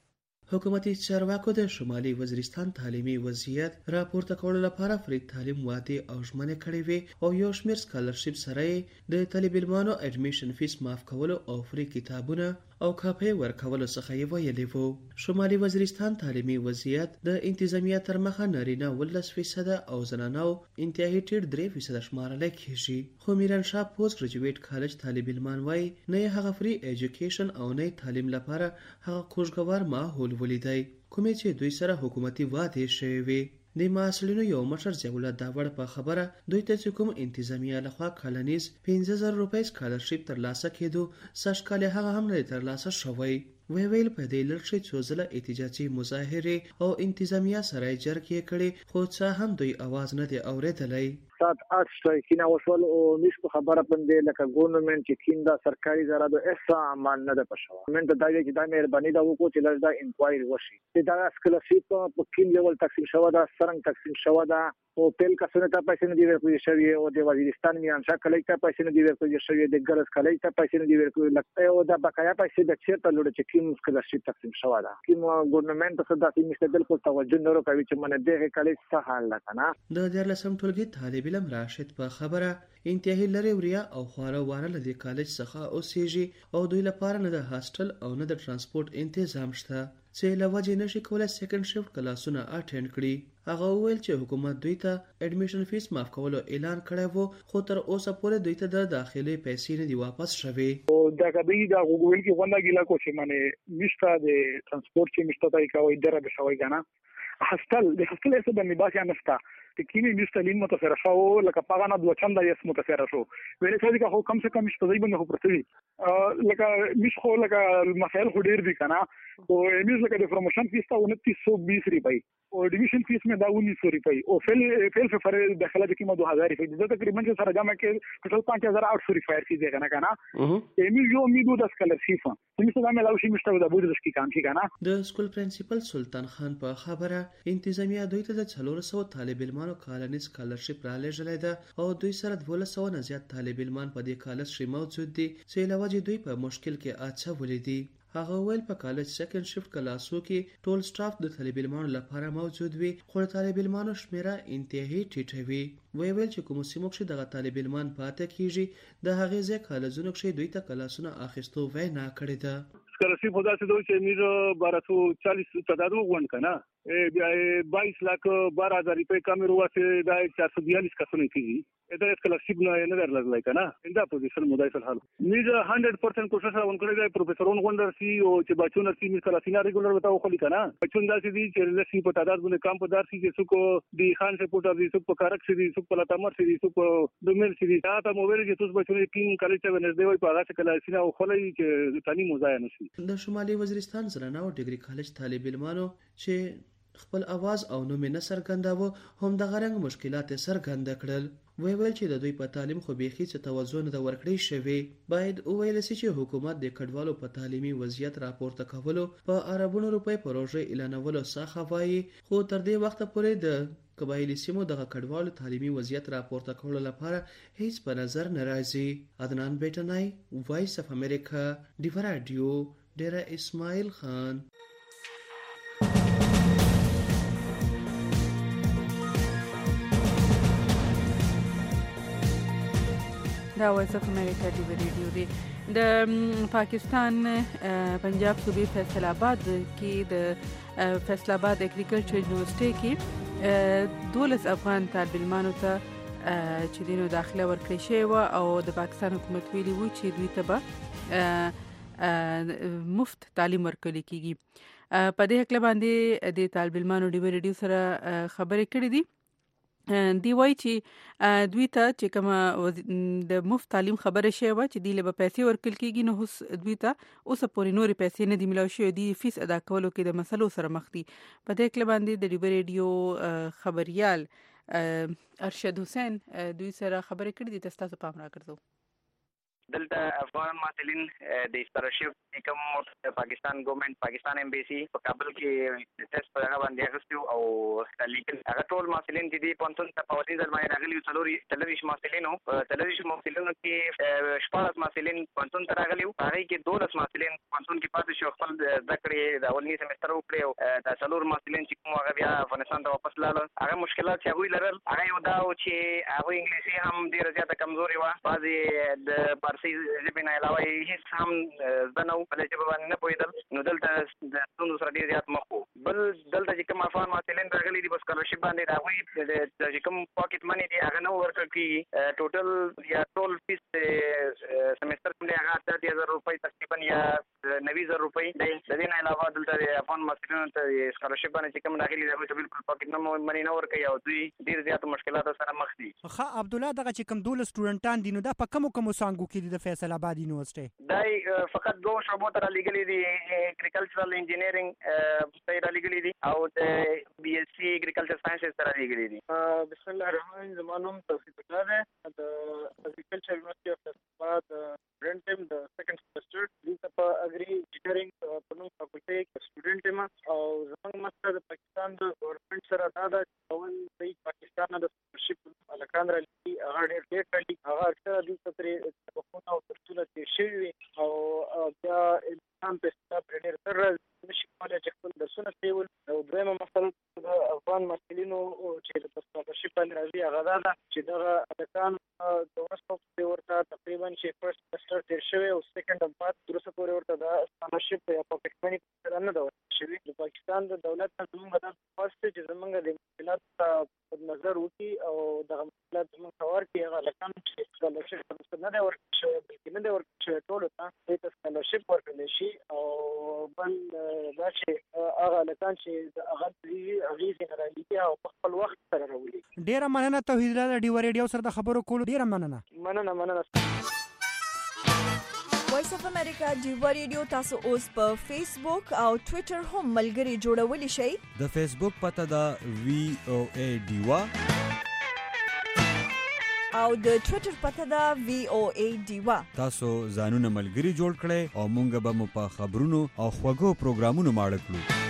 حکومتي چارواکو د شمالي وزیرستان تعلیمي وضعیت راپورته کولو لپاره فری تعلیم وعده او ژمنه کړې وې او یو شمېر سکالرشپ سره د طالب علمانو اډمیشن فیس معاف کولو او فری کتابونه او کاپي ورکولو څخه یې ویلي وو. شمالي وزیرستان تعلیمي وضعیت د انتظامیه تر مخه نارینه ولس فیصد او زنانو انتهایی ټیټ درې فیصد شمارل کیږي. خو میران شاه پوسټ ګریجویټ کالج طالب علمان وایي نه هغه فری ایجوکیشن او نه تعلیم لپاره هغه خوشګوار ماحول ولیدای کومې چې دوی سره حکومتي وعده شوی وي. د مسؤلینو یو مشر ضیاءالله داوړ په خبره دوی ته کوم انتظامیه لخوا کلنیز پنځه زره روپۍ سکالرشپ ترلاسه کېدو سږ کال هغه هم نه ترلاسه شوی. وی ویل په دې لړ کې څو ځله احتجاجي مظاهره او انتظامیه سره جرګې کړي خو څه هم دوی आवाज نه دی اوریدلی. سات آठ کینا وصول او نشو خبره پندې لکه ګورنمنت چې کیندا سرکاري زراده احسا مان نه ده پښوا من ته دا چې دا مهرباني دا وکړو چې لږ دا انکوایري وشي چې دا سکالرشپ په کین لیول تقسیم شوه دا څنګه تقسیم شوه دا او پیل کسونه ته پیسې نه دی ورکړي شوی او د وزیرستان میان شاه کلی ته پیسې نه دی ورکړي شوی د ګرز کلی ته پیسې نه دی ورکړي لکه او دا بقایا پیسې د چیرته لوړ چې کیم سکالرشپ تقسیم شوه دا کیم ګورنمنت څخه دا چې مستقل کو توجه نه ورکوي چې منه دغه کلی څه حال لکنه. د دیارلسم ټولګي طالب علم راشد په خبره انتهایی لري وریا او خواره واره لدی کالج څخه اوسېږي او دوی لپاره نه د هاستل او نه د ترانسپورت تنظیم شته چې لوجه نشي کولای سیکنډ شیفټ کلاسونه اټینډ کړي. هغه ویل چې حکومت دوی ته اډمیشن فیس معاف کولو اعلان کړی وو خو تر اوسه پورې دوی ته د داخلي پیسې نه دی واپس شوي. دا کبي دا وګول کې ونده ګیلا کو چې معنی نشته د ترانسپورت چې مشته تای کوي دره به شوی کنه هاستل د هاستل څه د میباسیا نشته تکینی مس تعلیم متاثر شو لکه پاغه نه دوه چنده یې متاثر شو ویلې څه دي که کم سے کم شته باندې خو پرتوي لکه مس خو لکه مسائل خو ډیر دي کنه او مس لکه د پروموشن فیس تا उनतीस सौ बीस रुपए और division fees में दा उन्नीस सौ रुपए और फेल फेल से फरे दाखिला की कीमत दो हज़ार रुपए जो तकरीबन जो सारा जमा के टोटल पाँच हज़ार आठ सौ रुपए फीस है ना kana एमी जो उम्मीद د स्कॉलरशिप تم څه دا ملاوي مشته د بودل کی کام شي کنه د سکول پرنسپل سلطان خان په خبره انتظامیه دوی ته د څلور سوه طالب علمانو کالنی سکالرشپ را لېږلې ده او دوی سره دولس سوه نه زیات طالب علمان په دې کالج کې موجود دي چې علاوه دوی په مشکل کې اچولې دي. هغه ویل په کالج سیکنډ شفت کلاسو کې ټول سټاف د طالب علمانو لپاره موجود وي خو طالب علمانو شمیره انتهایی ټیټه وي. وی ویل چې کوم سیمو کې دغه طالب علمان پاتې کیږي د هغې ځای کالجونو کې دوی ته کلاسونه اخیستو وینا کړې ده. स्कॉलरशिप होता से दो चेमीर बारह सौ चालीस तादाद वन का ना बाईस लाख बारह हजार रुपए का मेरे से चार सौ बयालीस का सुनी थी इधर स्कॉलरशिप ना नजर लग लाइक ना इंदा पोजीशन मुदाई फिलहाल मीज हंड्रेड परसेंट कोशिश है उनके लिए प्रोफेसर उन वंडर सी ओ चे बच्चों सी मिस कला सीना रेगुलर बताओ खली का ना बच्चों दा सी दी चे रिलेशन पर तादाद बने काम पदार सी जे सुको दी खान से पुटर दी सुको कारक सी दी सुको लतामर सी दी सुको दुमेल सी दी आता मोबाइल जे तुस बच्चों टीम कॉलेज से वेनेसडे वई पागा से कला सीना ओ खली चे तनी मुजाया नसी. د شمالي وزیرستان زرناو ډیګري کالج طالب علمانو چې خپل आवाज او نوم نه سرګنداوه هم د غرنګ مشکلات سرګند کړل. وی ویل چې د دوی په تعلیم خو بيخي څه توازن د ورکړې شوی باید ویل سي چې حکومت د کډوالو په تعلیمي وضعیت راپورته کولو په اربونو روپۍ پروژه اعلانولو څخه وایي خو تر دې وخت پورې د قبایلی سیمو دغه کډوالو تعلیمي وضعیت راپورته کولو لپاره هیڅ په نظر نه راځي. عدنان بیٹنای وایس اف امریکا دیو رادیو ډیره اسماعیل خان. دا وایس اف امریکا دی ریډیو دی. د پاکستان پنجاب صوبې فیصل آباد کې د فیصل آباد اګریکلچر یونیورسيټي کې دولس افغان طالب علمانو ته چې دینو داخله ورکړی شوی او د پاکستان حکومت ویلي وو چې دوی ته به مفت تعلیم ورکول کیږي. په دې حق باندې د طالب علمانو ډیو ریډیو سره خبرې کړې دي. دی وای چې دوی ته چې کوم د مفت تعلیم خبره شوی و چې دی له پیسې ورکل کیږي نو اوس دوی ته اوس پورې نورې پیسې نه دی ملو شوی دی فیس ادا کولو کې د مسلو سره مخ دي. په دې کله باندې د ډیو ریډیو خبريال ارشد حسین دوی سره خبرې کړې دي. تاسو پام را کړئ دلته افغان محصلین د سکالرشپ کوم پاکستان ګورنمنت پاکستان ایمبیسي په کابل کې ټیسټ په هغه باندې اخیستو او لیکن هغه ټول محصلین چې دی پونتون ته په ورته ځل باندې راغلي څلوري تلويش محصلینو تلويش محصلینو کې شپږ محصلین پونتون ته راغلي هغه کې دولس محصلین پونتون کې پاتې شو خپل ذکرې د اولنی سمستر وکړي او د څلور محصلین چې کوم هغه بیا افغانستان ته واپس لاله هغه مشکلات چې هغه لرل هغه یو دا او چې هغه انګلیسي هم ډیره زیاته کمزوري و بعضي د ژبې نه علاوه هیڅ هم زده نه وو په دې ژبه باندې نه پوهېدل نو دلته د ستونزو سره ډېر زیات مخ وو. بل دلته چې کوم افغان محصلین راغلي دي په سکالرشپ باندې د هغوی چې کوم پاکټ منی دي هغه نه ورکړل کېږي. ټوټل یا ټول فیس سمستر کوم دی هغه اتیا هزار روپۍ تقریبا یا نوي زره روپۍ دی. د دې نه علاوه دلته د افغان محصلینو ته سکالرشپ باندې چې کوم راغلي دي هغوی ته بالکل پاکټ نه منی نه ورکوي او دوی ډېر زیاتو مشکلاتو سره مخ دي. ښه عبدالله دغه چې کوم دولس سټوډنټان دي نو دا په کومو کومو څانګو کې دي د فیصل آباد یونیورسيټي؟ دای فقط دوه شعبو ته رالیږلي دي اګریکلچرل انجینیرینګ ته رالیږلي دي او د بي اس سي اګریکلچر ساينسز ته رالیږلي دي. بسم الله الرحمن الرحیم. زما نوم توفیق الله دی د اګریکلچر یونیورسيټي اف فیصل آباد برنټم د سیکنډ سمستر دلته په اګری انجینیرینګ په نوم فاکولټي کې سټوډنټ یم او زموږ مقصد د پاکستان د ګورنمنت سره دا ده چې اول د پاکستان د سکالرشپ الکان رالیږي هغه ډېر لیټ رالیږي هغه اکثره دلته پرې بخونه او ترڅونه تېر شوي وي او بیا امتحان په حساب پرې ډېر تر راځي نشي کولی چې خپل درسونه پرېول. او دویمه مسله د افغان محصلینو چې د سکالرشپ باندې راځي هغه دا ده چې دغه هلکان د وروسته پورې ورته تقریبا چې فرسټ سمستر تېر شوی او سیکنډ هم پاتې وروسته پورې ورته دا سکالرشپ یا پاکټ مني په سره نه ده ورکړل شوي. د پاکستان د دولت نه زموږ دا فرض دی چې زموږ د مشکلاتو ته په نظر وکړي او دغه مشکلات زموږ ته ورکړي. هغه هلکان چې سکالرشپ نه دی ورکړل شوی بلکې نه دی ورکړل شوی ټولو ته دوی ته سکالرشپ ورکړلی شي او بل دا چې هغه لکان چې هغه هغې څخه رالیږي او په خپل وخت سره راولي. ډېره مننه توحید الله ډیو ریډیو سره د خبرو کولو ډېره مننه. مننه مننه. وایس اف امریکا ډیو ریډیو تاسو اوس په فیسبوک او ټوئیټر هم ملګري جوړولی شئ. د فیسبوک پته دا وی او ای ډیوا او د ټوئیټر پته دا وی او ای ډیوا. تاسو ځانونه ملګري جوړ کړئ او مونږ به مو په خبرونو او خوږو پروګرامونو ماړه کړو.